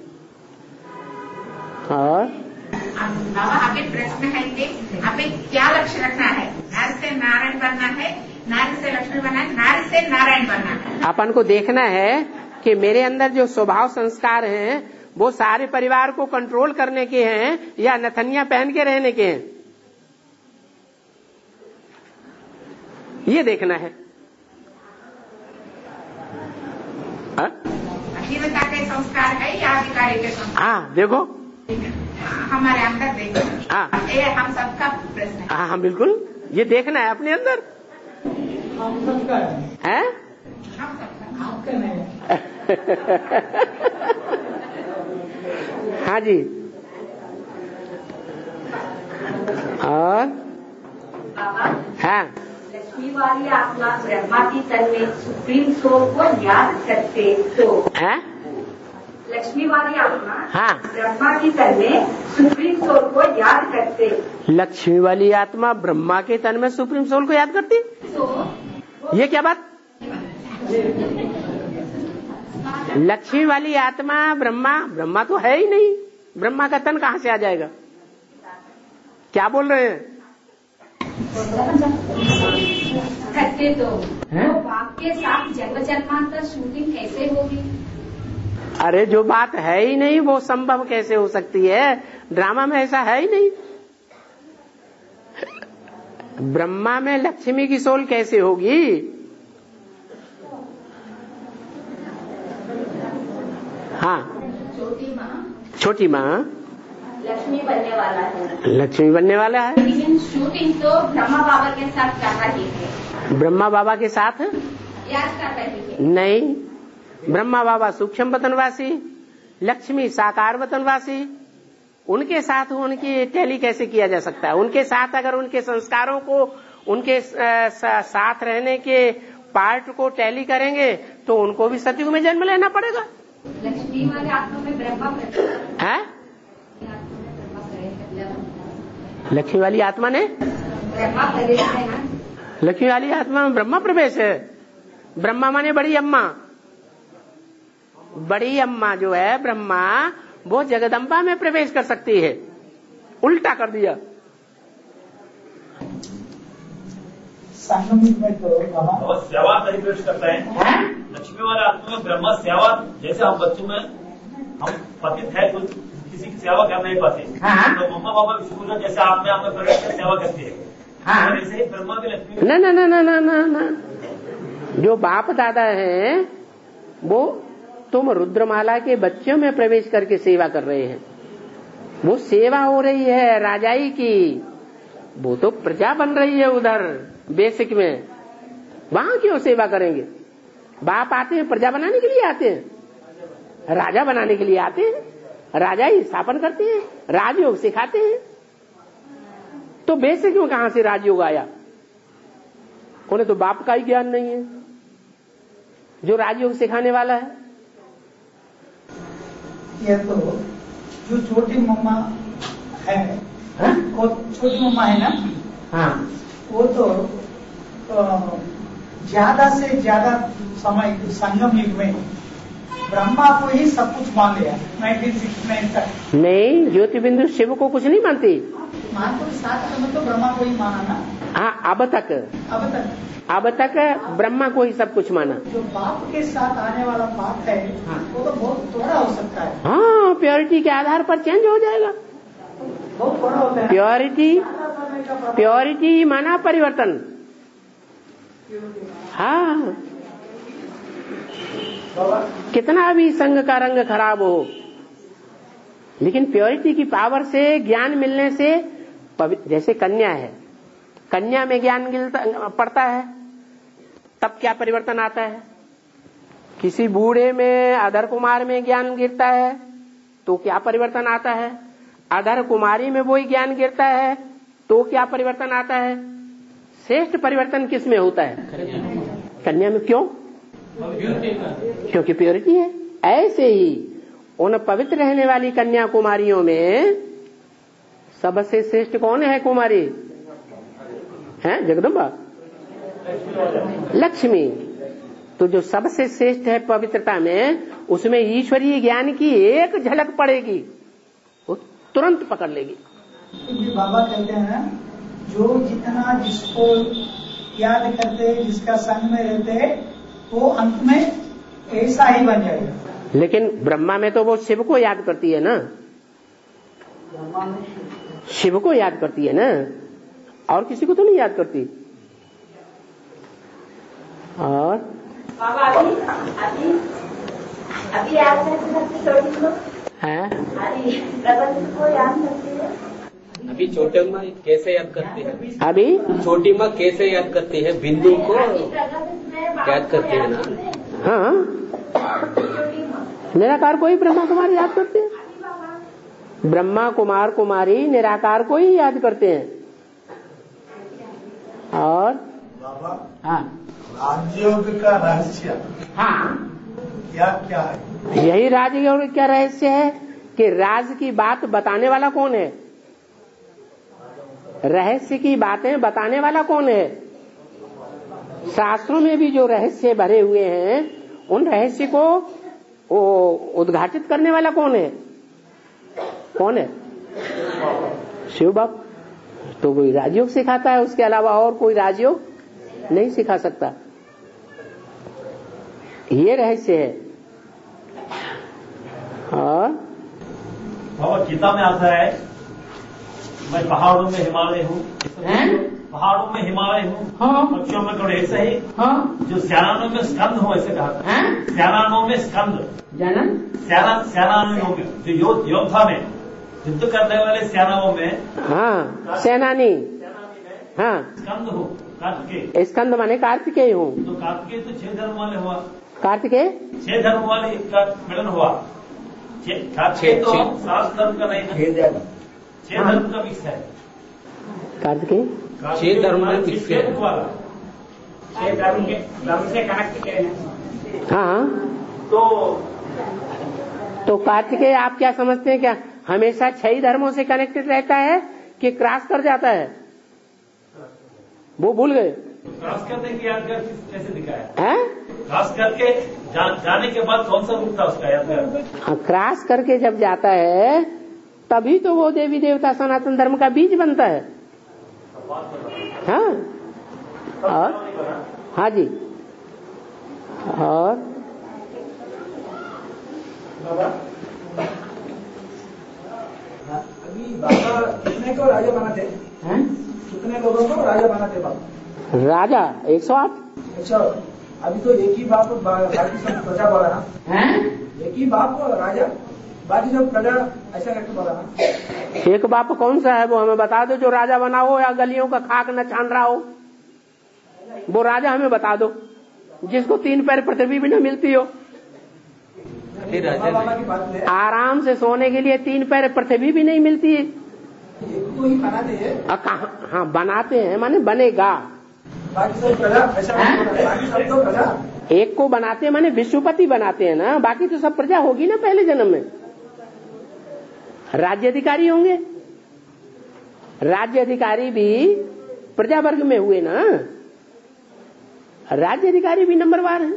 और बाबा आगे प्रश्न है कि हमें क्या लक्ष्य रखना है? नारी से नारायण बनना है, नारी से लक्ष्मी बनना है, नारी से नारायण बनना है। अपन को देखना है कि मेरे अंदर जो स्वभाव संस्कार हैं वो सारे परिवार को कंट्रोल करने के हैं या नथनिया पहन के रहने के हैं, ये देखना है। अधीनता के संस्कार है या अधिकारी के संस्कार? हाँ, देखो हमारे अंदर देखो। हाँ, ये हम सबका प्रश्न है। हाँ हाँ बिल्कुल, ये देखना है अपने अंदर। हम सबका है, हम सबका, आपका नहीं। हाँ जी। और हाँ, लक्ष्मी वाली आत्मा ब्रह्मा की तन में सुप्रीम सोल को याद करते तो है? लक्ष्मी वाली आत्मा हाँ, ब्रह्मा की तन में सुप्रीम सोल को याद करते। लक्ष्मी वाली आत्मा ब्रह्मा के तन में सुप्रीम सोल को याद करती, तो ये क्या बात? लक्ष्मी वाली आत्मा ब्रह्मा ब्रह्मा तो है ही नहीं, ब्रह्मा का तन कहाँ से आ जाएगा? क्या बोल रहे हैं? करते तो बाप के साथ जन्म जन्मांतर शूटिंग कैसे होगी? अरे जो बात है ही नहीं वो संभव कैसे हो सकती है? ड्रामा में ऐसा है ही नहीं। ब्रह्मा में लक्ष्मी की सोल कैसे होगी? हाँ, छोटी माँ छोटी माँ लक्ष्मी बनने वाला है। लक्ष्मी बनने वाला है, लेकिन शूटिंग तो ब्रह्मा बाबा के साथ कर रही है। ब्रह्मा बाबा के साथ याद कर रही है। नहीं, ब्रह्मा बाबा सूक्ष्म वतनवासी, लक्ष्मी साकार वतनवासी, उनके साथ उनकी टैली कैसे किया जा सकता है? उनके साथ अगर उनके संस्कारों को, उनके साथ रहने के पार्ट को टैली करेंगे तो उनको भी सतयुग में जन्म लेना पड़ेगा। लक्ष्मी वाले आत्मा में ब्रह्मा है, लक्ष्मी वाली आत्मा ने ब्रह्मा प्रवेश है ना। लक्ष्मी वाली आत्मा में ब्रह्मा प्रवेश है। ब्रह्मा माने बड़ी अम्मा, बड़ी अम्मा जो है ब्रह्मा, वो जगदम्बा में प्रवेश कर सकती है। उल्टा कर दिया। संगम में तो और सेवा परिवेश करता है। लक्ष्मी वाले आत्मा में ब्रह्मा सेवा, जैसे हम बच्चों में हम पतित है, कुछ किसी की सेवा कर नहीं पाते, तो मम्मा पापा विष्णु जैसे आप में आपका प्रवेश कर सेवा करते हैं, हाँ। ऐसे ही ब्रह्मा की लक्ष्मी। ना ना ना ना ना ना ना जो बाप दादा हैं वो तुम रुद्रमाला के बच्चों में प्रवेश करके सेवा कर रहे हैं। वो सेवा हो रही है राजाई की, वो तो प्रजा बन रही है उधर बेसिक में। वहां क्यों सेवा करेंगे? बाप आते हैं प्रजा बनाने के लिए आते हैं, राजा बनाने के लिए आते हैं। राजा ही स्थापन करते हैं, राजयोग सिखाते हैं। तो बेसिक में कहां से राजयोग आया? उन्हें तो बाप का ही ज्ञान नहीं है जो राजयोग सिखाने वाला है। ये तो जो छोटी मम्मा है, हा? वो छोटी मम्मा है ना, हाँ, वो तो ज्यादा से ज्यादा समय संगम युग में ब्रह्मा को ही सब कुछ मान लिया नाइनटीन सिक्सटी नाइन तक। नहीं, ज्योति बिंदु शिव को कुछ नहीं मानती। मान तो सात समय तो ब्रह्मा को ही माना ना। हाँ, अब तक अब तक अब तक ब्रह्मा को ही सब कुछ माना। जो बाप के साथ आने वाला बात है, हाँ। वो तो बहुत थोड़ा हो सकता है। हाँ, प्योरिटी के आधार पर चेंज हो जाएगा। बहुत थोड़ा होता है। प्योरिटी प्योरिटी माना परिवर्तन। हाँ, कितना भी संघ का रंग खराब हो, लेकिन प्योरिटी की पावर से ज्ञान मिलने से, जैसे कन्या है, कन्या में ज्ञान गिरता पड़ता है तब क्या परिवर्तन आता है। किसी बूढ़े में, अधर कुमार में ज्ञान गिरता है तो क्या परिवर्तन आता है। अधर कुमारी में वही ज्ञान गिरता है तो क्या परिवर्तन आता है। श्रेष्ठ परिवर्तन किस में होता है? कन्या में। क्यों? क्योंकि प्योरिटी है। ऐसे ही उन पवित्र रहने वाली कन्या कुमारियों में सबसे श्रेष्ठ कौन है? कुमारी है जगदम्बा, लक्ष्मी। तो जो सबसे श्रेष्ठ है पवित्रता में, उसमें ईश्वरीय ज्ञान की एक झलक पड़ेगी, वो तुरंत पकड़ लेगी। बाबा कहते हैं जो जितना जिसको याद करते, जिसका संग में रहते, वो अंत में ऐसा ही बन जाएगा। लेकिन ब्रह्मा में तो वो शिव को याद करती है ना, शिव को याद करती है ना, और किसी को तो नहीं याद करती। और बाबा अभी अभी अभी याद करती है, प्रबंध को याद करती है। अभी छोटे माँ कैसे याद करती है? अभी छोटी माँ कैसे याद करती है? बिंदु को याद करती है ना। हाँ, निराकार को ही ब्रह्मा कुमारी याद करते हैं। ब्रह्मा कुमार कुमारी निराकार को ही याद करते हैं। और बाबा, हाँ, राजयोग का रहस्य हाँ क्या क्या है? यही राजयोग का रहस्य है कि राज की बात बताने वाला कौन है, रहस्य की बातें बताने वाला कौन है। शास्त्रों में भी जो रहस्य भरे हुए हैं, उन रहस्य को उद्घाटित करने वाला कौन है? कौन है? शिव बाप। तो कोई राजयोग सिखाता है, उसके अलावा और कोई राजयोग नहीं सिखा सकता। ये रहस्य है। और बाबा गीता में आता है, मैं पहाड़ों में हिमालय हूँ, पहाड़ों में हिमालय हूँ, हाँ। पक्षियों में कड़े, ऐसा ही, हाँ। जो स्यानानों में स्कंद हो, ऐसे कहा था। स्यानानों में स्कंद, स्यानानों में जो योद्धा में युद्ध करने वाले सेनाओं में, हाँ, सेनानी, हाँ, स्कंद हो, कार्तिकेय। स्कंद माने कार्तिकेय हूँ। तो कार्तिकेय तो छह धर्म वाले हुआ। कार्तिकेय छह धर्म वाले का मिलन हुआ। कार्तिकेय तो सात धर्म का नहीं था, छह धर्म का मिक्स है। कार्तिकेय छह धर्म में मिक्स है, छह धर्म के धर्म से कनेक्ट किए हैं। हाँ, तो तो कार्तिकेय आप क्या समझते हैं? क्या हमेशा छह धर्मों से कनेक्टेड रहता है कि क्रॉस कर जाता है? वो भूल गए। क्रॉस करने की याद कैसे दिखाया है? क्रॉस करके जा, जाने के बाद कौन सा रूप था उसका याद है? क्रॉस करके जब जाता है तभी तो वो देवी देवता सनातन धर्म का बीज बनता है। हाँ और हाँ जी। और अभी बाबा कितने को राजा बनाते हैं? कितने लोगों को राजा बनाते बाबा? राजा एक सौ आठ। अच्छा, अभी तो एक ही बाप बाकी सब प्रजा बोला ना? एक ही बाप राजा, बाकी सब प्रजा ऐसा करके बोला ना? एक बाप कौन सा है वो हमें बता दो, जो राजा बना हो या गलियों का खाक न छान रहा हो, वो राजा हमें बता दो, जिसको तीन पैर पृथ्वी भी न मिलती हो। आराम से सोने के लिए तीन पैर पृथ्वी भी नहीं मिलती है। तो ही बनाते हैं। हाँ बनाते हैं, माने बनेगा। बाकी सब प्रजा ऐसा, बाकी सब तो प्रजा एक को बनाते हैं, माने विश्वपति बनाते हैं ना, बाकी तो सब प्रजा होगी ना पहले जन्म में। राज्य अधिकारी होंगे, राज्य अधिकारी भी प्रजा वर्ग में हुए ना, राज्य अधिकारी भी नंबरवार हैं।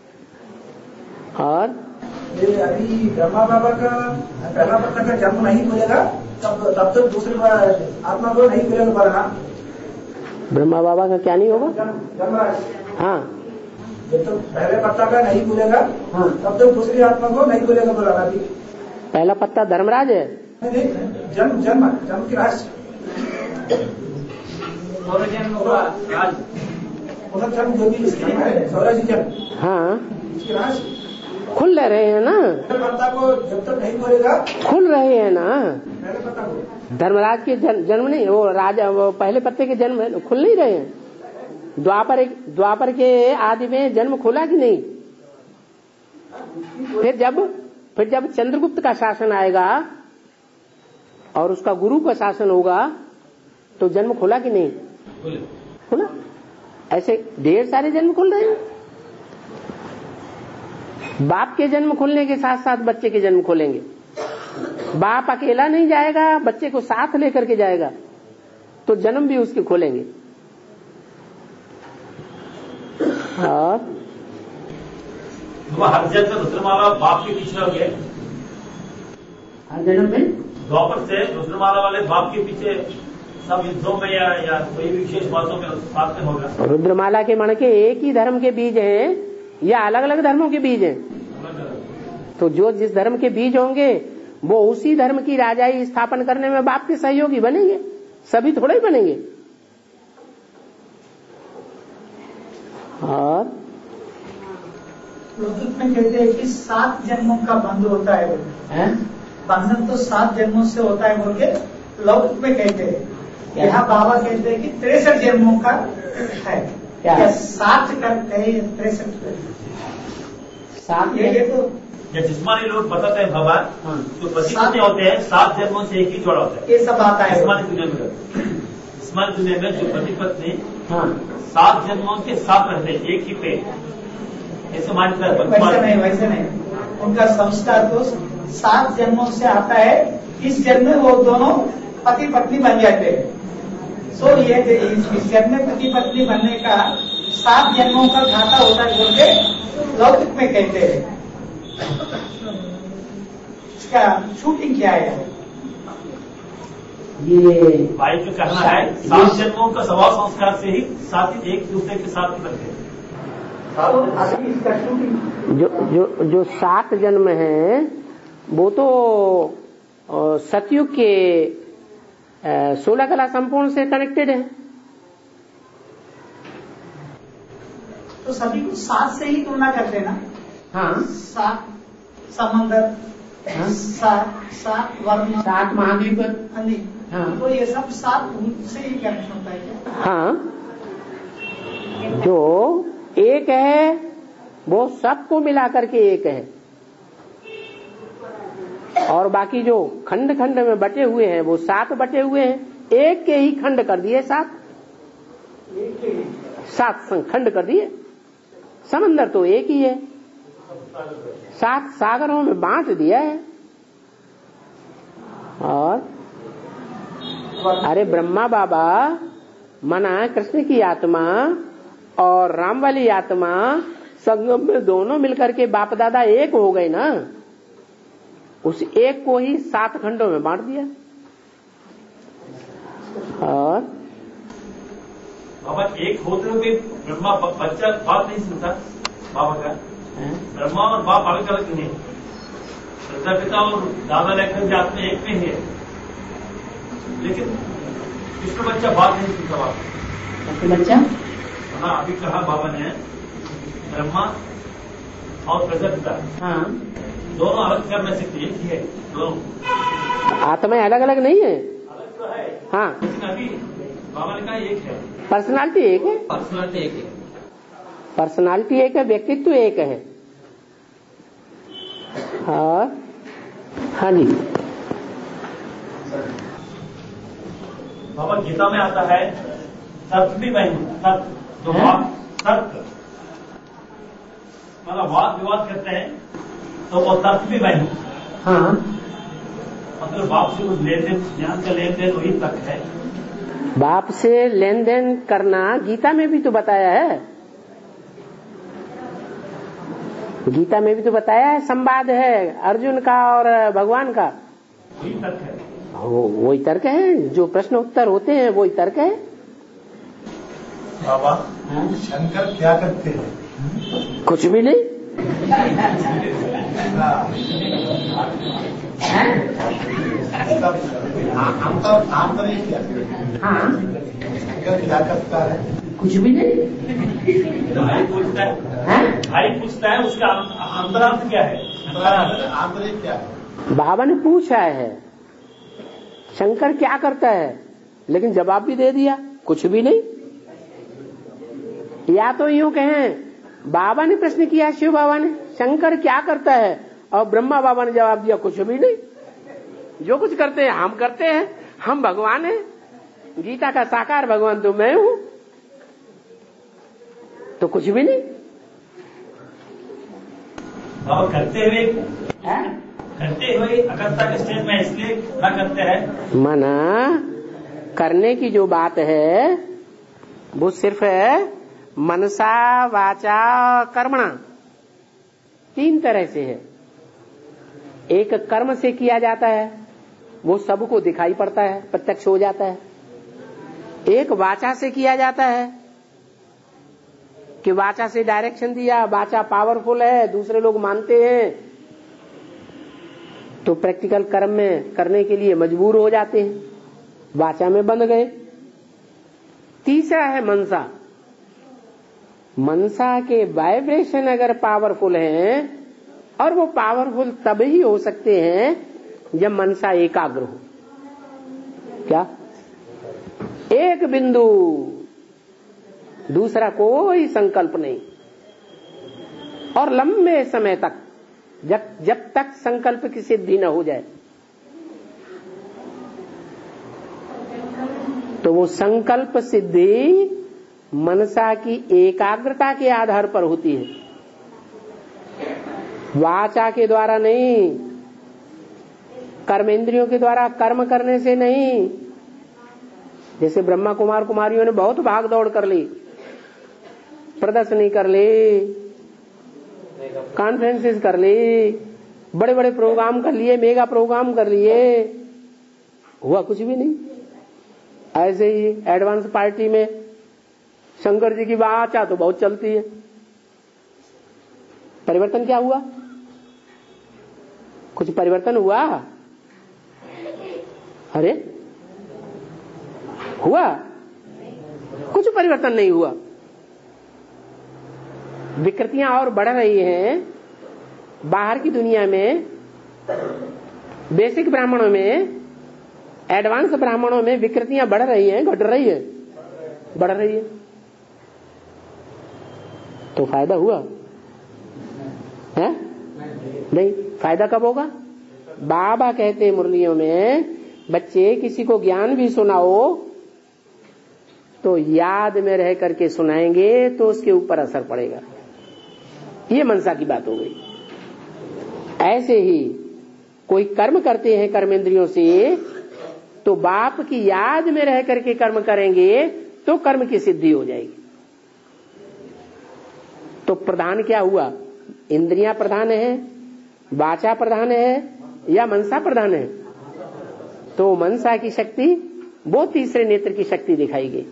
और ये अभी ब्रह्मा बाबा का पहला पत्ता का जन्म नहीं मिलेगा तब तब तक दूसरी आत्मा को नहीं मिलेगा बोला। ब्रह्मा बाबा का क्या नहीं होगा? धर्मराज। हाँ, जब तक पहले पत्ता का नहीं मिलेगा हाँ तब तक दूसरी आत्मा को नहीं मिलेगा बोला। अभी पहला पत्ता धर्मराज है। जन्म जन्म जन्म की राशि जन्म जो भी सौराजी जन्म हाँ इसकी राशि खुल रहे हैं ना, पत्ता को जब तक नहीं बोलेगा खुल रहे हैं ना। पहले पत्ता को धर्मराज के जन्म नहीं, वो राजा वो पहले पत्ते के जन्म है, खुल नहीं रहे हैं। द्वापर द्वापर के आदि में जन्म खुला कि नहीं? फिर जब फिर जब चंद्रगुप्त का शासन आएगा और उसका गुरु का शासन होगा तो जन्म खुला कि नहीं? खुला। ऐसे ढेर सारे जन्म खुल रहे हैं। बाप के जन्म खुलने के साथ साथ बच्चे के जन्म खोलेंगे। बाप अकेला नहीं जाएगा, बच्चे को साथ लेकर के जाएगा, तो जन्म भी उसके खोलेंगे। और हर जन्म में रुद्रमाला बाप के पीछे हो गए। हर जन्म में द्वापर से रुद्रमाला वाले बाप के पीछे सब युद्धों में या, या कोई विशेष बातों में साथ में होगा। रुद्रमाला के मन के एक ही धर्म के बीज हैं या अलग अलग धर्मों के बीज हैं? तो जो जिस धर्म के बीज होंगे वो उसी धर्म की राजाई स्थापन करने में बाप के सहयोगी बनेंगे, सभी थोड़े ही बनेंगे। और लौकिक में कहते हैं कि सात जन्मों का बंध होता है, है? बंधन तो सात जन्मों से होता है बोल के लौकिक में कहते हैं। यहाँ बाबा कहते हैं कि तिरसठ जन्मों का है, क्या सात करते हैं तिरसठ सात ये तो या जिस्मानी लोग बताते हैं बाबा जो पति पत्नी होते हैं सात जन्मों से एक ही जोड़ा होता है। ये सब आता है जिस्मानी दुनिया में। जिस्मानी दुनिया में जो पति पत्नी सात जन्मों के साथ रहते हैं एक ही पे, ऐसे मानता है। वैसे नहीं, वैसे नहीं, उनका संस्कार तो सात जन्मों से आता है। इस जन्म में वो दोनों पति पत्नी बन जाते हैं। सो ये इस जन्म में पति पत्नी बनने का सात जन्मों का घाटा होता है बोल के लौकिक में कहते हैं। इसका शूटिंग क्या है? ये भाई जो कहना है सात जन्मों का स्वभाव संस्कार से ही साथ एक दूसरे के साथ बनते हैं। जो जो जो सात जन्म हैं वो तो सतयुग के सोलह कला संपूर्ण से कनेक्टेड है। तो सभी को सात से ही तुलना करते हैं ना। हाँ, सात समंदर, हाँ? सात सात वर्ण, सात महाद्वीप, हाँ। तो ये सब सात से ही कनेक्ट होता है क्या? हाँ, जो एक है वो सबको मिला करके एक है, और बाकी जो खंड खंड में बटे हुए हैं वो सात बटे हुए हैं। एक के ही खंड कर दिए सात, सात खंड कर दिए। समंदर तो एक ही है, सात सागरों में बांट दिया है। और अरे ब्रह्मा बाबा मना कृष्ण की आत्मा और राम वाली आत्मा संगम में दोनों मिलकर के बाप दादा एक हो गए ना, उस एक को ही सात खंडों में बांट दिया। और बाबा एक होते हुए ब्रह्मा बच्चा बात नहीं सुनता बाबा का, ब्रह्मा और बाप अलग अलग नहीं, प्रजापिता और दादा लेकर आत्मा एक में ही है, लेकिन कृष्ण बच्चा बात नहीं सुनता बाबा बच्चा। हाँ अभी कहा बाबा ने ब्रह्मा और प्रजापिता हाँ दोनों अलग करने से एक ही है, दोनों आत्माएं अलग अलग नहीं है। अलग तो है हाँ, लेकिन अभी बाबा ने कहा एक है, पर्सनालिटी एक है, पर्सनालिटी एक है, पर्सनालिटी एक है, व्यक्तित्व एक है। हाँ हाँ जी बाबा गीता में आता है तर्क भी बहन तर्क जो वाद तर्क मतलब वाद विवाद करते हैं तो वो तर्क भी बहन। हाँ, मतलब बाप से कुछ लेन देन ज्ञान का लेन देन वही तर्क है। बाप से लेन देन करना गीता में भी तो बताया है, गीता में भी तो बताया है, संवाद है अर्जुन का और भगवान का, वही तर्क है। वो वही तर्क है, जो प्रश्न उत्तर होते हैं वही तर्क है। बाबा शंकर क्या करते हैं? कुछ भी नहीं। आंतरिक क्या? हाँ शंकर क्या करता है? कुछ भी नहीं। भाई पूछता है भाई पूछता है उसका अंतरार्थ क्या है? आंतरिक क्या है? बाबा ने पूछा है शंकर क्या करता है, लेकिन जवाब भी दे दिया कुछ भी नहीं। या तो यूं कहें बाबा ने प्रश्न किया, शिव बाबा ने शंकर क्या करता है, और ब्रह्मा बाबा ने जवाब दिया कुछ भी नहीं, जो कुछ करते हैं हम करते हैं, हम भगवान हैं, गीता का साकार भगवान तो मैं हूं, तो कुछ भी नहीं। और करते हुए करते हुए अकर्ता के स्टेज में इसलिए ना करते हैं, मना करने की जो बात है वो सिर्फ है मनसा वाचा कर्मणा, तीन तरह से है। एक कर्म से किया जाता है, वो सबको दिखाई पड़ता है, प्रत्यक्ष हो जाता है। एक वाचा से किया जाता है कि वाचा से डायरेक्शन दिया, वाचा पावरफुल है, दूसरे लोग मानते हैं, तो प्रैक्टिकल कर्म में करने के लिए मजबूर हो जाते हैं, वाचा में बंध गए। तीसरा है मनसा। मनसा के वाइब्रेशन अगर पावरफुल हैं, और वो पावरफुल तब ही हो सकते हैं जब मनसा एकाग्र हो। क्या? एक बिंदु, दूसरा कोई संकल्प नहीं, और लंबे समय तक, जब जब तक संकल्प की सिद्धि न हो जाए, तो वो संकल्प सिद्धि मनसा की एकाग्रता के आधार पर होती है, वाचा के द्वारा नहीं, कर्मेंद्रियों के द्वारा कर्म करने से नहीं। जैसे ब्रह्मा कुमार कुमारियों ने बहुत भाग दौड़ कर ली, प्रदर्शनी कर ली, कॉन्फ्रेंसेस कर ली, बड़े बड़े प्रोग्राम कर लिए, मेगा प्रोग्राम कर लिए, हुआ कुछ भी नहीं। ऐसे ही एडवांस पार्टी में शंकर जी की वाचा तो बहुत चलती है, परिवर्तन क्या हुआ? कुछ परिवर्तन हुआ? अरे हुआ? कुछ परिवर्तन नहीं हुआ। विकृतियां और बढ़ रही हैं बाहर की दुनिया में, बेसिक ब्राह्मणों में, एडवांस ब्राह्मणों में विकृतियां बढ़ रही हैं, घट रही है, बढ़ रही है, तो फायदा हुआ है? नहीं। फायदा कब होगा? बाबा कहते हैं मुरलियों में, बच्चे किसी को ज्ञान भी सुनाओ तो याद में रह करके सुनाएंगे तो उसके ऊपर असर पड़ेगा। ये मनसा की बात हो गई। ऐसे ही कोई कर्म करते हैं कर्मेंद्रियों से, तो बाप की याद में रह करके कर्म करेंगे तो कर्म की सिद्धि हो जाएगी। तो प्रधान क्या हुआ? इंद्रियां प्रधान है, वाचा प्रधान है या मनसा प्रधान है? तो मनसा की शक्ति वो तीसरे नेत्र की शक्ति दिखाई गई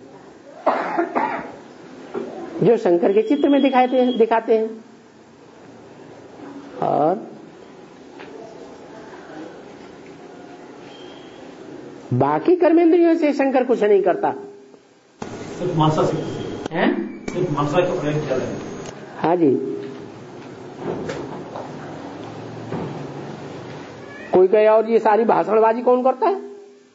जो शंकर के चित्र में दिखाते हैं दिखाते हैं। और बाकी कर्मेंद्रियों से शंकर कुछ नहीं करता, सिर्फ मनसा से हैं, सिर्फ मनसा का प्रयोग किया है। हाँ जी। कोई कहे और ये सारी भाषणबाजी कौन करता है?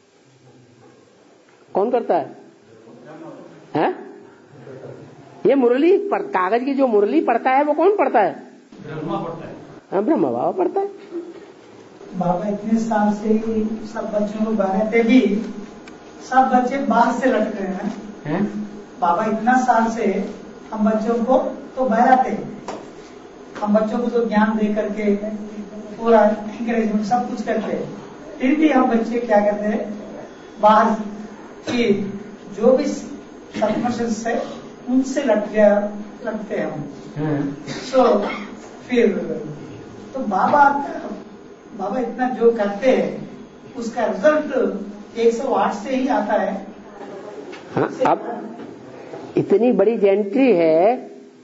कौन करता है? हैं? ये मुरली पर, कागज की जो मुरली पढ़ता है वो कौन पढ़ता है? ब्रह्मा पढ़ता है। हाँ, ब्रह्मा बाबा पढ़ता है। बाबा इतने साल से ही सब बच्चों को बहराते भी सब बच्चे बाहर से लटक रहे हैं हैं? बाबा इतना साल से हम बच्चों को तो बहराते हैं, हम बच्चों को तो ज्ञान दे करके पूरा इंकरेजमेंट सब कुछ करते हैं, फिर भी हम बच्चे क्या करते हैं बाहर की जो भी सर्कमस्टेंस है उनसे लट गया लगते हैं हम। सो फिर तो बाबा बाबा इतना जो करते हैं उसका रिजल्ट एक सौ आठ से ही आता है। हाँ, अब इतनी बड़ी जेंट्री है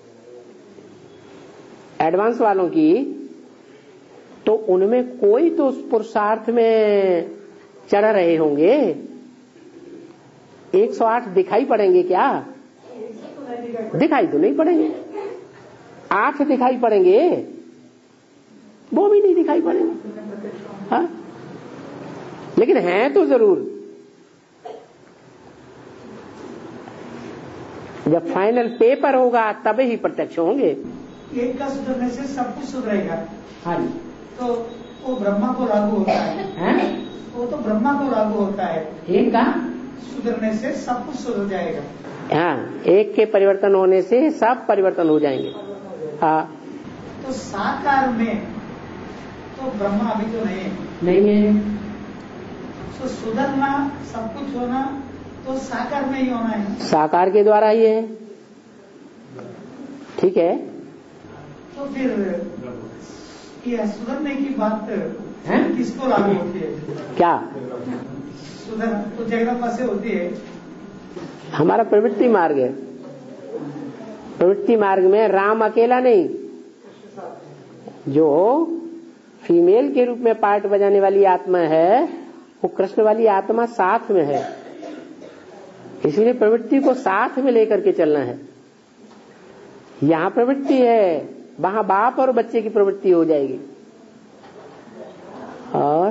एडवांस वालों की, तो उनमें कोई तो उस पुरुषार्थ में चढ़ रहे होंगे। एक सौ आठ दिखाई पड़ेंगे क्या? दिखाई तो नहीं पड़ेंगे। आठ दिखाई पड़ेंगे, वो भी नहीं दिखाई पड़ेंगे। हाँ, लेकिन हैं तो जरूर। जब फाइनल पेपर होगा तब ही प्रत्यक्ष होंगे। एक का सुधरने से सब कुछ सुधरेगा। हाँ जी। तो वो ब्रह्मा को लागू होता है, है? वो तो ब्रह्मा को लागू होता है। एक का सुधरने से सब कुछ सुधर जाएगा। हाँ, एक के परिवर्तन होने से सब परिवर्तन हो जाएंगे। हाँ, तो साकार में तो ब्रह्मा अभी तो नहीं है। नहीं है। तो सुधरना सब कुछ होना तो साकार में ही होना है। साकार के द्वारा ही है। ठीक है। तो फिर ये सुधरने की बात है किसको लागू होती है? क्या सुधर तो जगदम्बा से होती है। हमारा प्रवृत्ति मार्ग है। प्रवृत्ति मार्ग में राम अकेला नहीं, जो फीमेल के रूप में पार्ट बजाने वाली आत्मा है वो कृष्ण वाली आत्मा साथ में है। इसलिए प्रवृत्ति को साथ में लेकर के चलना है। यहाँ प्रवृत्ति है, वहां बाप और बच्चे की प्रवृत्ति हो जाएगी। और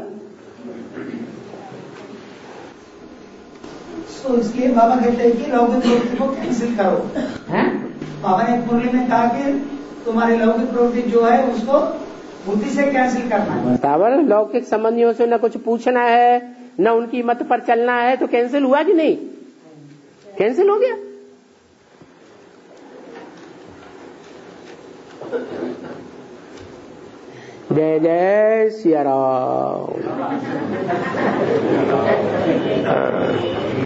तो इसलिए बाबा कहते हैं कि लौकिक प्रवृत्ति को कैंसिल करो। हैं? बाबा ने एक मुरली में कहा कि तुम्हारी लौकिक प्रवृत्ति जो है उसको बुद्धि से कैंसिल करना है। बराबर। लौकिक संबंधियों से न कुछ पूछना है न उनकी मत पर चलना है, तो कैंसिल हुआ कि नहीं? कैंसिल हो गया। जय जय सिया राम।